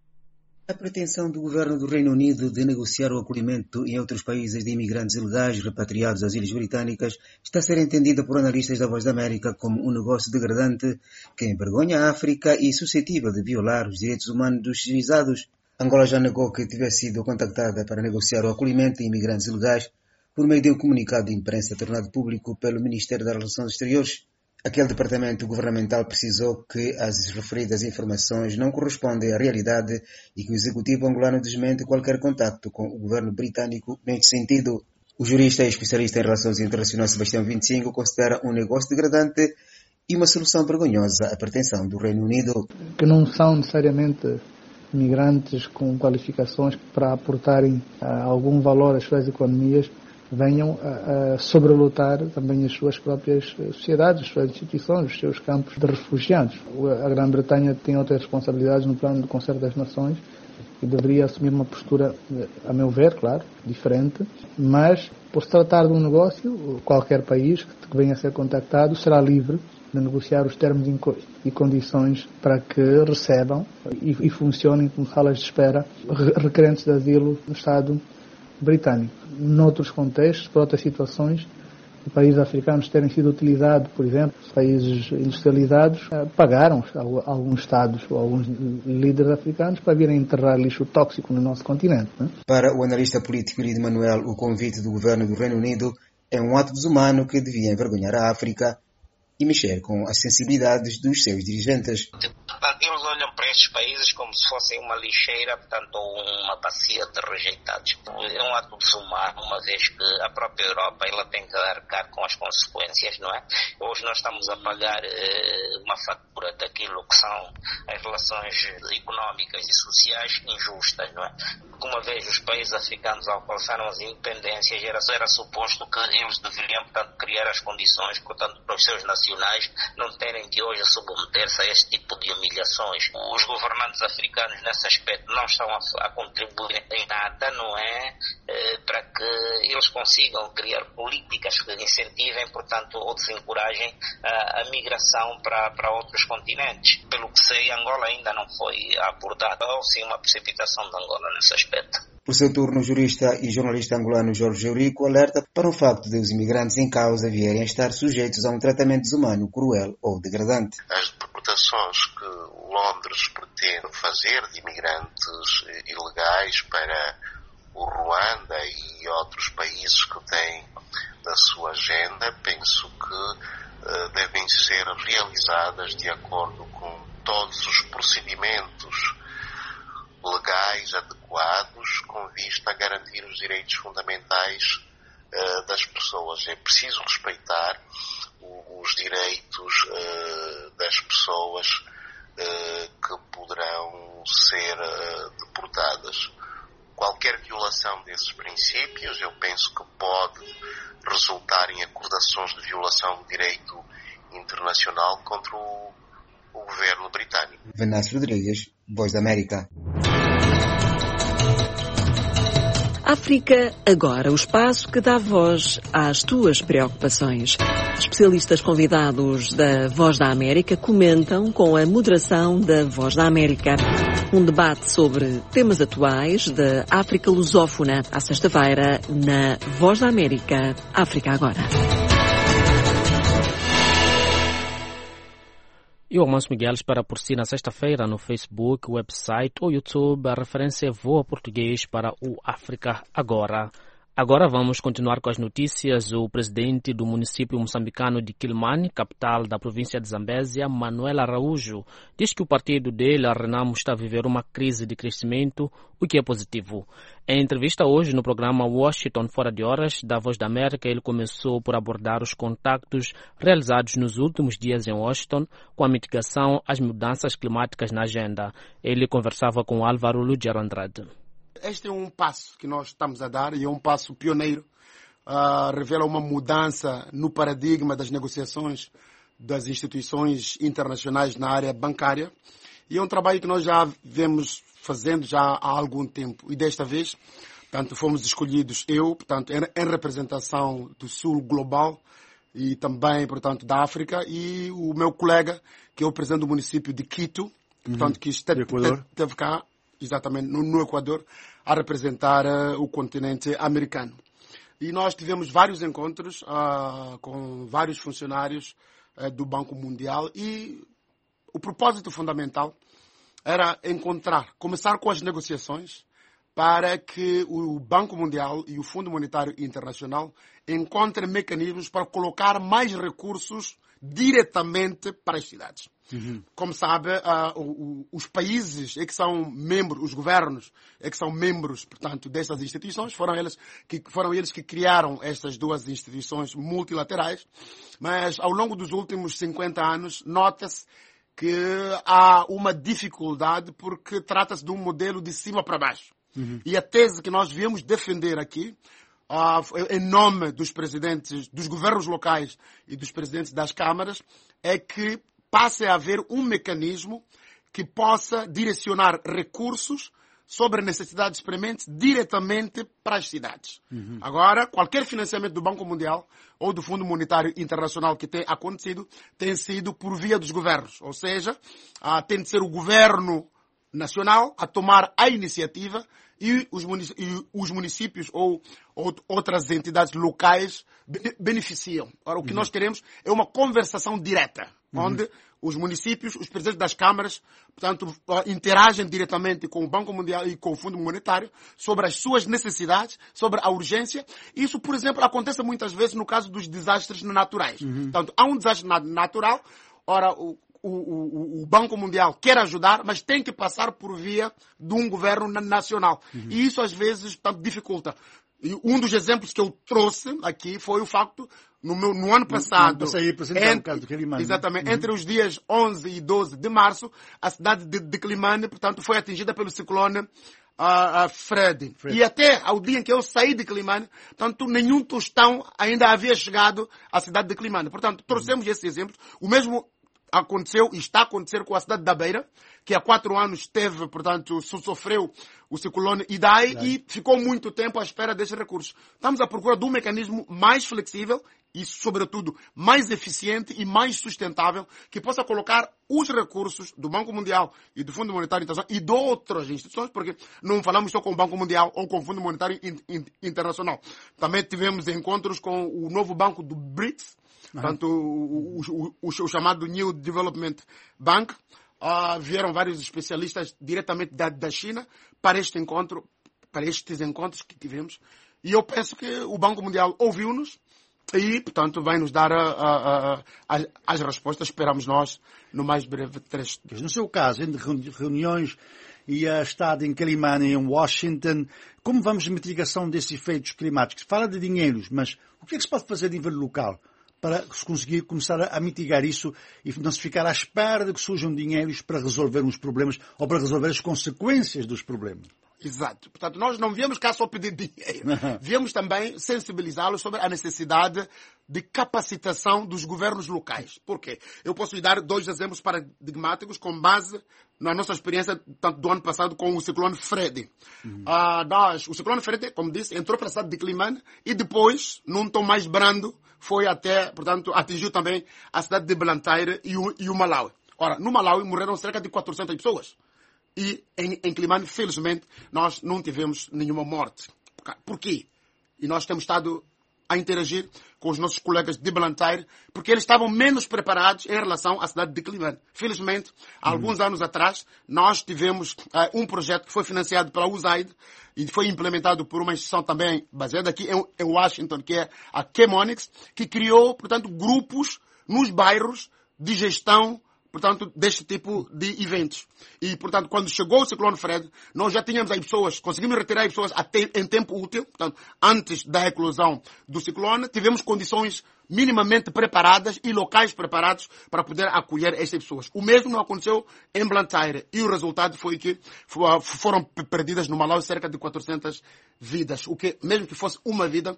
A pretensão do governo do Reino Unido de negociar o acolhimento em outros países de imigrantes ilegais repatriados às Ilhas Britânicas está a ser entendida por analistas da Voz da América como um negócio degradante que envergonha a África e suscetível de violar os direitos humanos dos visados. Angola já negou que tivesse sido contactada para negociar o acolhimento de imigrantes ilegais por meio de um comunicado de imprensa tornado público pelo Ministério das Relações Exteriores. Aquele departamento governamental precisou que as referidas informações não correspondem à realidade e que o executivo angolano desmente qualquer contacto com o governo britânico neste sentido. O jurista e especialista em relações internacionais Sebastião 25 considera um negócio degradante e uma solução vergonhosa a pretensão do Reino Unido. Que não são necessariamente migrantes com qualificações para aportarem algum valor às suas economias, venham a sobrelotar também as suas próprias sociedades, as suas instituições, os seus campos de refugiados. A Grã-Bretanha tem outras responsabilidades no plano do Concerto das Nações e deveria assumir uma postura, a meu ver, claro, diferente, mas por se tratar de um negócio, qualquer país que venha a ser contactado será livre de negociar os termos e condições para que recebam e funcionem como salas de espera requerentes de asilo no Estado britânico. Noutros contextos, por outras situações, países africanos terem sido utilizados, por exemplo, países industrializados, pagaram alguns Estados ou alguns líderes africanos para virem enterrar lixo tóxico no nosso continente. Né? Para o analista político Lidio Manuel, o convite do governo do Reino Unido é um ato desumano que devia envergonhar a África e mexer com as sensibilidades dos seus dirigentes. Eles olham para estes países como se fossem uma lixeira, portanto, ou uma bacia de rejeitados. É um ato desumano, uma vez que a própria Europa ela tem que arcar com as consequências, não é? Hoje nós estamos a pagar uma fatura daquilo que são as relações económicas e sociais injustas, não é? Porque uma vez os países africanos alcançaram as independências, era suposto que eles deveriam, portanto, criar as condições, portanto, para os seus nacionais não terem de hoje submeter-se a este tipo de humilhações. Os governantes africanos, nesse aspecto, não estão a contribuir em nada, não é? Para que eles consigam criar políticas que incentivem, portanto, ou desencorajem a migração para outros continentes. Pelo que sei, Angola ainda não foi abordada, ou sim uma precipitação de Angola nesse aspecto. Por seu turno, o jurista e jornalista angolano Jorge Eurico alerta para o facto de os imigrantes em causa vierem a estar sujeitos a um tratamento desumano, cruel ou degradante. As deportações que Londres pretende fazer de imigrantes ilegais para o Ruanda e outros países que têm na sua agenda, penso que devem ser realizadas de acordo com todos os procedimentos legais adequados com vista a garantir os direitos fundamentais das pessoas. É preciso respeitar os direitos das pessoas que poderão ser deportadas. Qualquer violação desses princípios, eu penso que pode resultar em acusações de violação do direito internacional contra o governo britânico. Venâncio Rodrigues, Voz da América. África Agora, o espaço que dá voz às tuas preocupações. Especialistas convidados da Voz da América comentam com a moderação da Voz da América. Um debate sobre temas atuais da África lusófona, à sexta-feira, na Voz da América, África Agora. E o Almanso Miguel espera por si na sexta-feira no Facebook, website ou YouTube. A referência é Voa Português para o África Agora. Agora vamos continuar com as notícias. O presidente do município moçambicano de Quilimane, capital da província de Zambésia, Manuel Araújo, diz que o partido dele, a Renamo, está a viver uma crise de crescimento, o que é positivo. Em entrevista hoje no programa Washington Fora de Horas, da Voz da América, ele começou por abordar os contactos realizados nos últimos dias em Washington com a mitigação às mudanças climáticas na agenda. Ele conversava com Álvaro Lugero Andrade. Este é um passo que nós estamos a dar e é um passo pioneiro. Revela uma mudança no paradigma das negociações das instituições internacionais na área bancária. E é um trabalho que nós já vemos fazendo já há algum tempo. E desta vez, portanto, fomos escolhidos portanto, em representação do Sul Global e também, portanto, da África, e o meu colega, que é o presidente do município de Quito, portanto, que esteve cá, exatamente, no Equador, a representar o continente americano. E nós tivemos vários encontros com vários funcionários do Banco Mundial e o propósito fundamental era começar com as negociações para que o Banco Mundial e o Fundo Monetário Internacional encontrem mecanismos para colocar mais recursos diretamente para as cidades. Como sabe, os países que são membros, os governos que são membros, portanto, destas instituições, foram eles que criaram estas duas instituições multilaterais, mas ao longo dos últimos 50 anos nota-se que há uma dificuldade porque trata-se de um modelo de cima para baixo. E a tese que nós viemos defender aqui, em nome dos presidentes, dos governos locais e dos presidentes das câmaras, é que passe a haver um mecanismo que possa direcionar recursos sobre necessidades prementes diretamente para as cidades. Agora, qualquer financiamento do Banco Mundial ou do Fundo Monetário Internacional que tem acontecido tem sido por via dos governos. Ou seja, tem de ser o governo nacional a tomar a iniciativa e os municípios ou outras entidades locais beneficiam. Ora, o que nós queremos é uma conversação direta, onde os municípios, os presidentes das câmaras, portanto, interagem diretamente com o Banco Mundial e com o Fundo Monetário sobre as suas necessidades, sobre a urgência. Isso, por exemplo, acontece muitas vezes no caso dos desastres naturais. Portanto, há um desastre natural, ora, o Banco Mundial quer ajudar, mas tem que passar por via de um governo nacional. E isso, às vezes, dificulta. E um dos exemplos que eu trouxe aqui foi o facto, no ano passado, entre os dias 11 e 12 de março, a cidade de Climane, portanto, foi atingida pelo ciclone Fred. E até ao dia em que eu saí de Climane, portanto, nenhum tostão ainda havia chegado à cidade de Climane. Portanto, trouxemos esse exemplo. O mesmo aconteceu e está a acontecer com a cidade da Beira, que há 4 anos sofreu o ciclone Idai e ficou muito tempo à espera desses recursos. Estamos à procura de um mecanismo mais flexível e, sobretudo, mais eficiente e mais sustentável, que possa colocar os recursos do Banco Mundial e do Fundo Monetário Internacional e de outras instituições, porque não falamos só com o Banco Mundial ou com o Fundo Monetário Internacional. Também tivemos encontros com o novo banco do BRICS, portanto, o chamado New Development Bank. Vieram vários especialistas diretamente da China para estes encontros que tivemos. E eu penso que o Banco Mundial ouviu-nos e, portanto, vai nos dar as respostas, esperamos nós, no mais breve trecho. No seu caso, entre reuniões e a estada em Climane e em Washington, como vamos de mitigação desses efeitos climáticos? Fala de dinheiros, mas o que é que se pode fazer a nível local para se conseguir começar a mitigar isso e não se ficar à espera de que surjam dinheiros para resolver uns problemas ou para resolver as consequências dos problemas? Exato. Portanto, nós não viemos cá só pedir dinheiro. Viemos também sensibilizá-los sobre a necessidade de capacitação dos governos locais. Por quê? Eu posso lhe dar 2 exemplos paradigmáticos com base na nossa experiência tanto do ano passado com o ciclone Fred. O ciclone Fred, como disse, entrou para a cidade de Climane e depois, num tom mais brando, foi até, portanto, atingiu também a cidade de Blantyre e o Malawi. Ora, no Malawi morreram cerca de 400 pessoas. E em Climane, felizmente, nós não tivemos nenhuma morte. Por quê? E nós temos estado a interagir com os nossos colegas de Blantyre, porque eles estavam menos preparados em relação à cidade de Climane. Felizmente, há alguns anos atrás, nós tivemos um projeto que foi financiado pela USAID e foi implementado por uma instituição também baseada aqui em Washington, que é a Chemonics, que criou, portanto, grupos nos bairros de gestão, portanto, deste tipo de eventos. E, portanto, quando chegou o ciclone Fred, nós já tínhamos as pessoas, conseguimos retirar as pessoas em tempo útil, portanto, antes da eclosão do ciclone, tivemos condições minimamente preparadas e locais preparados para poder acolher estas pessoas. O mesmo não aconteceu em Blantyre e o resultado foi que foram perdidas no Malawi cerca de 400 vidas, o que, mesmo que fosse uma vida,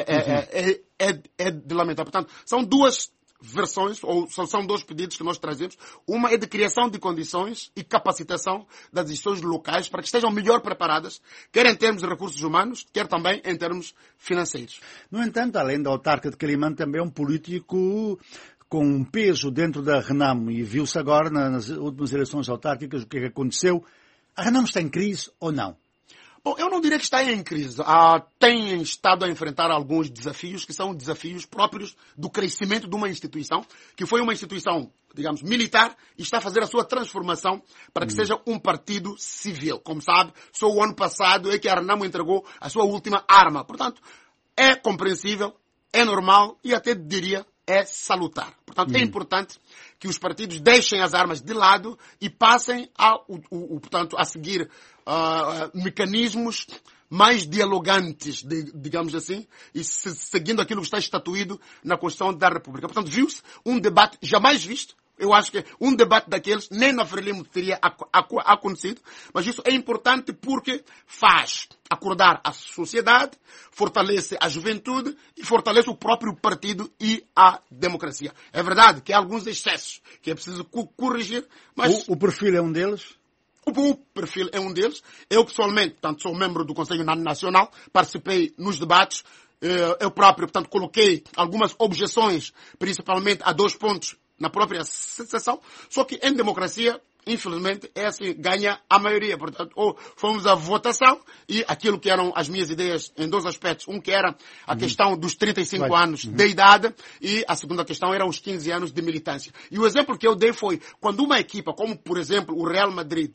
é de lamentar. Portanto, são 2 versões, ou são 2 pedidos que nós trazemos. Uma é de criação de condições e capacitação das instituições locais para que estejam melhor preparadas, quer em termos de recursos humanos, quer também em termos financeiros. No entanto, além da autarca de Climane, também é um político com um peso dentro da Renamo, e viu-se agora nas últimas eleições autárquicas o que é que aconteceu. A Renamo está em crise ou não? Bom, eu não diria que está em crise. Tem estado a enfrentar alguns desafios que são desafios próprios do crescimento de uma instituição, que foi uma instituição, digamos, militar, e está a fazer a sua transformação para que seja um partido civil. Como sabe, só o ano passado é que a Renamo entregou a sua última arma. Portanto, é compreensível, é normal e até diria é salutar. Portanto, é importante que os partidos deixem as armas de lado e passem portanto, a seguir mecanismos mais dialogantes, digamos assim, e seguindo aquilo que está estatuído na Constituição da República. Portanto, viu-se um debate jamais visto. Eu acho que um debate daqueles nem na Frelimo teria acontecido, mas isso é importante porque faz acordar a sociedade, fortalece a juventude e fortalece o próprio partido e a democracia. É verdade que há alguns excessos que é preciso corrigir, mas... O perfil é um deles? O perfil é um deles. Eu, pessoalmente, portanto, sou membro do Conselho Nacional, participei nos debates. Eu próprio, portanto, coloquei algumas objeções, principalmente a 2 pontos na própria sessão. Só que em democracia, infelizmente, é assim, ganha a maioria. Portanto, ou fomos à votação e aquilo que eram as minhas ideias em 2 aspectos. Um que era a questão dos 35 anos de idade e a segunda questão era os 15 anos de militância. E o exemplo que eu dei foi quando uma equipa, como por exemplo o Real Madrid,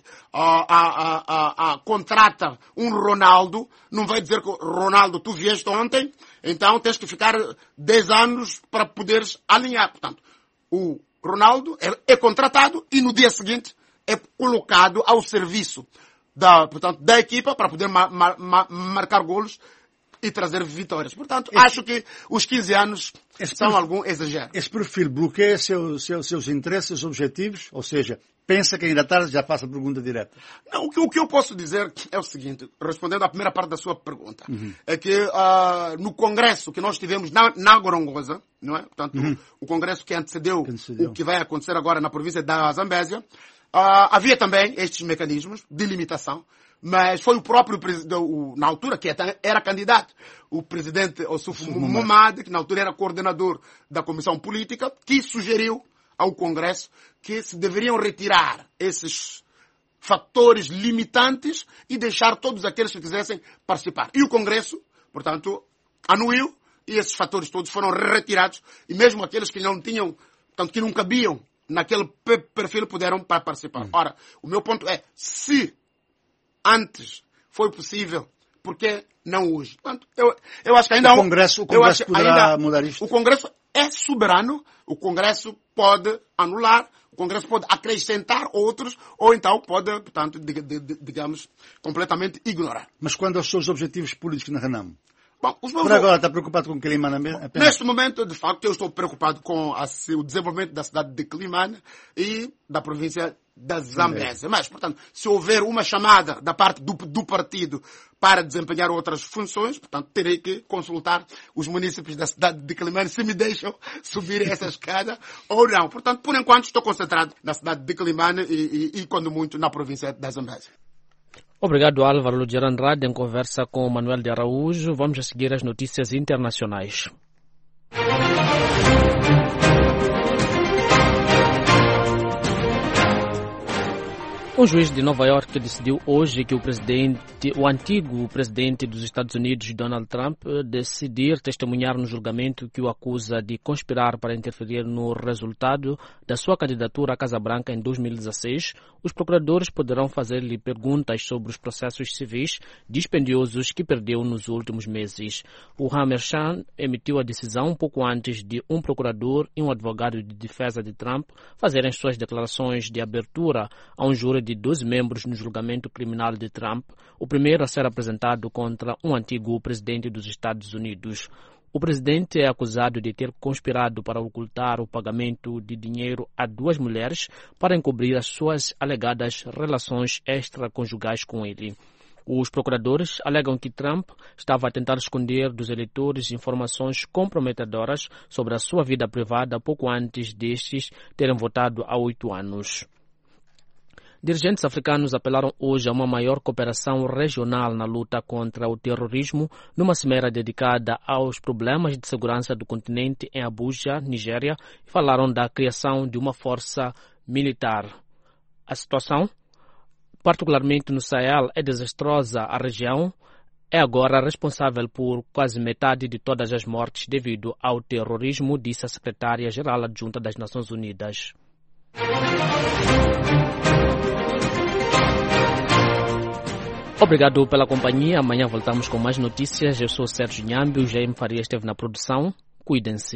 contrata um Ronaldo, não vai dizer que Ronaldo, tu vieste ontem, então tens que ficar 10 anos para poderes alinhar. Portanto, Ronaldo é contratado e no dia seguinte é colocado ao serviço da equipa para poder marcar golos e trazer vitórias. Portanto, acho que os 15 anos são algum exagero. Esse perfil bloqueia seus interesses, seus objetivos, ou seja, pensa que ainda tarde já passa a pergunta direta. Não, o que eu posso dizer é o seguinte, respondendo à primeira parte da sua pergunta, é que no congresso que nós tivemos na Gorongosa, não é? Portanto, o congresso que antecedeu o que vai acontecer agora na província da Zambésia, havia também estes mecanismos de limitação, mas foi o próprio presidente, na altura, que era candidato, o presidente Ossufo Momad, que na altura era coordenador da Comissão Política, que sugeriu ao Congresso que se deveriam retirar esses fatores limitantes e deixar todos aqueles que quisessem participar. E o Congresso, portanto, anuiu e esses fatores todos foram retirados e mesmo aqueles que não tinham, portanto, que não cabiam naquele perfil puderam participar. Ora, o meu ponto é, se antes foi possível, por que não hoje? Portanto, eu acho que ainda... O Congresso poderá mudar isto? O Congresso é soberano, o Congresso pode anular, o Congresso pode acrescentar outros, ou então pode, portanto, digamos, completamente ignorar. Mas quando aos seus objetivos políticos na Renamo? Bom, por agora está preocupado com Quelimane apenas? Neste momento, de facto, eu estou preocupado com o desenvolvimento da cidade de Quelimane e da província da Zambésia. Mas, portanto, se houver uma chamada da parte do partido para desempenhar outras funções, portanto, terei que consultar os munícipes da cidade de Quelimane se me deixam subir essa escada ou não. Portanto, por enquanto, estou concentrado na cidade de Quelimane e quando muito, na província da Zambésia. Obrigado, Álvaro Ludiarandrade, em conversa com Manuel de Araújo. Vamos a seguir as notícias internacionais. Um juiz de Nova York decidiu hoje que o antigo presidente dos Estados Unidos, Donald Trump, decidir testemunhar no julgamento que o acusa de conspirar para interferir no resultado da sua candidatura à Casa Branca em 2016, os procuradores poderão fazer-lhe perguntas sobre os processos civis dispendiosos que perdeu nos últimos meses. O Hammersham emitiu a decisão um pouco antes de um procurador e um advogado de defesa de Trump fazerem suas declarações de abertura a um júri de 12 membros no julgamento criminal de Trump, o primeiro a ser apresentado contra um antigo presidente dos Estados Unidos. O presidente é acusado de ter conspirado para ocultar o pagamento de dinheiro a 2 mulheres para encobrir as suas alegadas relações extraconjugais com ele. Os procuradores alegam que Trump estava a tentar esconder dos eleitores informações comprometedoras sobre a sua vida privada pouco antes destes terem votado há 8 anos. Dirigentes africanos apelaram hoje a uma maior cooperação regional na luta contra o terrorismo, numa cimeira dedicada aos problemas de segurança do continente em Abuja, Nigéria, e falaram da criação de uma força militar. A situação, particularmente no Sahel, é desastrosa. A região é agora responsável por quase metade de todas as mortes devido ao terrorismo, disse a secretária-geral adjunta das Nações Unidas. Obrigado pela companhia. Amanhã voltamos com mais notícias. Eu sou Sérgio Nhambi. O Jaime Faria esteve na produção. Cuidem-se.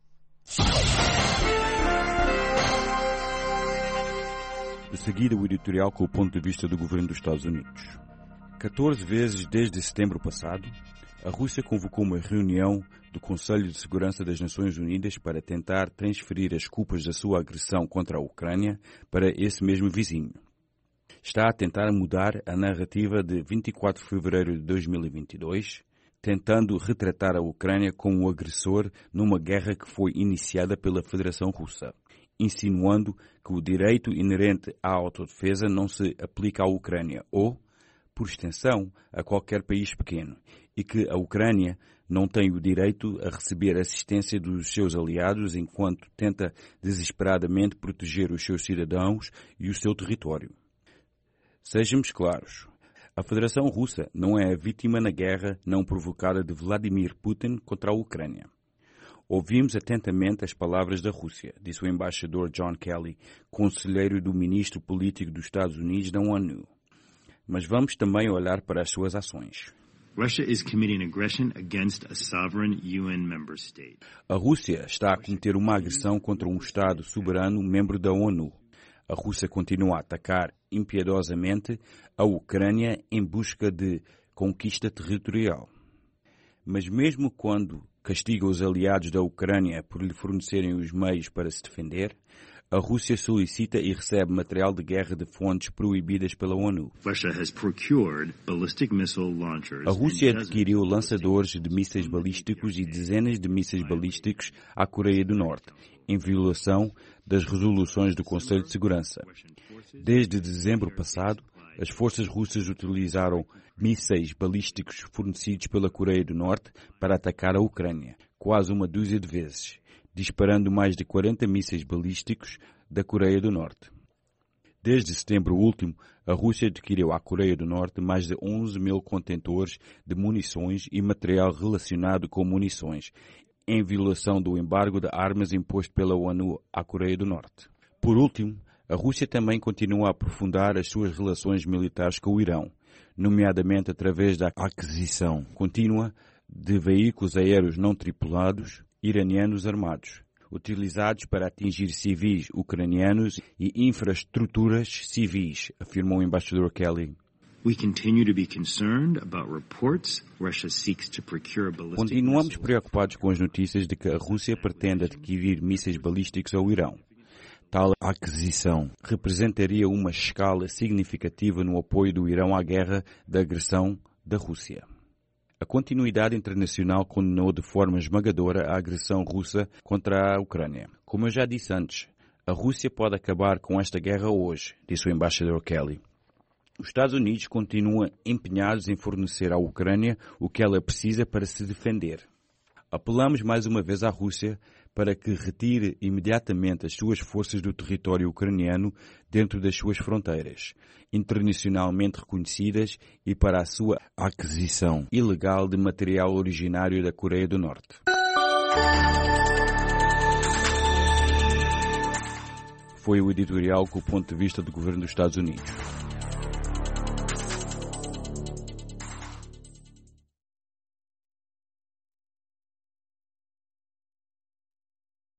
De seguida, o editorial com o ponto de vista do governo dos Estados Unidos. 14 vezes desde setembro passado, a Rússia convocou uma reunião do Conselho de Segurança das Nações Unidas para tentar transferir as culpas da sua agressão contra a Ucrânia para esse mesmo vizinho. Está a tentar mudar a narrativa de 24 de fevereiro de 2022, tentando retratar a Ucrânia como o agressor numa guerra que foi iniciada pela Federação Russa, insinuando que o direito inerente à autodefesa não se aplica à Ucrânia ou, por extensão, a qualquer país pequeno, e que a Ucrânia não tem o direito a receber assistência dos seus aliados enquanto tenta desesperadamente proteger os seus cidadãos e o seu território. Sejamos claros, a Federação Russa não é a vítima na guerra não provocada de Vladimir Putin contra a Ucrânia. Ouvimos atentamente as palavras da Rússia, disse o embaixador John Kelly, conselheiro do ministro político dos Estados Unidos da ONU. Mas vamos também olhar para as suas ações. A Rússia está a cometer uma agressão contra um Estado soberano membro da ONU. A Rússia continua a atacar impiedosamente a Ucrânia em busca de conquista territorial. Mas mesmo quando castiga os aliados da Ucrânia por lhe fornecerem os meios para se defender, a Rússia solicita e recebe material de guerra de fontes proibidas pela ONU. A Rússia adquiriu lançadores de mísseis balísticos e dezenas de mísseis balísticos à Coreia do Norte, em violação das resoluções do Conselho de Segurança. Desde dezembro passado, as forças russas utilizaram mísseis balísticos fornecidos pela Coreia do Norte para atacar a Ucrânia, quase uma dúzia de vezes, disparando mais de 40 mísseis balísticos da Coreia do Norte. Desde setembro último, a Rússia adquiriu à Coreia do Norte mais de 11 mil contentores de munições e material relacionado com munições, em violação do embargo de armas imposto pela ONU à Coreia do Norte. Por último, a Rússia também continua a aprofundar as suas relações militares com o Irão, nomeadamente através da aquisição contínua de veículos aéreos não tripulados iranianos armados, utilizados para atingir civis ucranianos e infraestruturas civis, afirmou o embaixador Kelly. Continuamos preocupados com as notícias de que a Rússia pretende adquirir mísseis balísticos ao Irão. Tal aquisição representaria uma escala significativa no apoio do Irão à guerra da agressão da Rússia. A continuidade internacional condenou de forma esmagadora a agressão russa contra a Ucrânia. Como eu já disse antes, a Rússia pode acabar com esta guerra hoje, disse o embaixador Kelly. Os Estados Unidos continuam empenhados em fornecer à Ucrânia o que ela precisa para se defender. Apelamos mais uma vez à Rússia para que retire imediatamente as suas forças do território ucraniano dentro das suas fronteiras, internacionalmente reconhecidas, e para a sua aquisição ilegal de material originário da Coreia do Norte. Foi o editorial com o ponto de vista do governo dos Estados Unidos.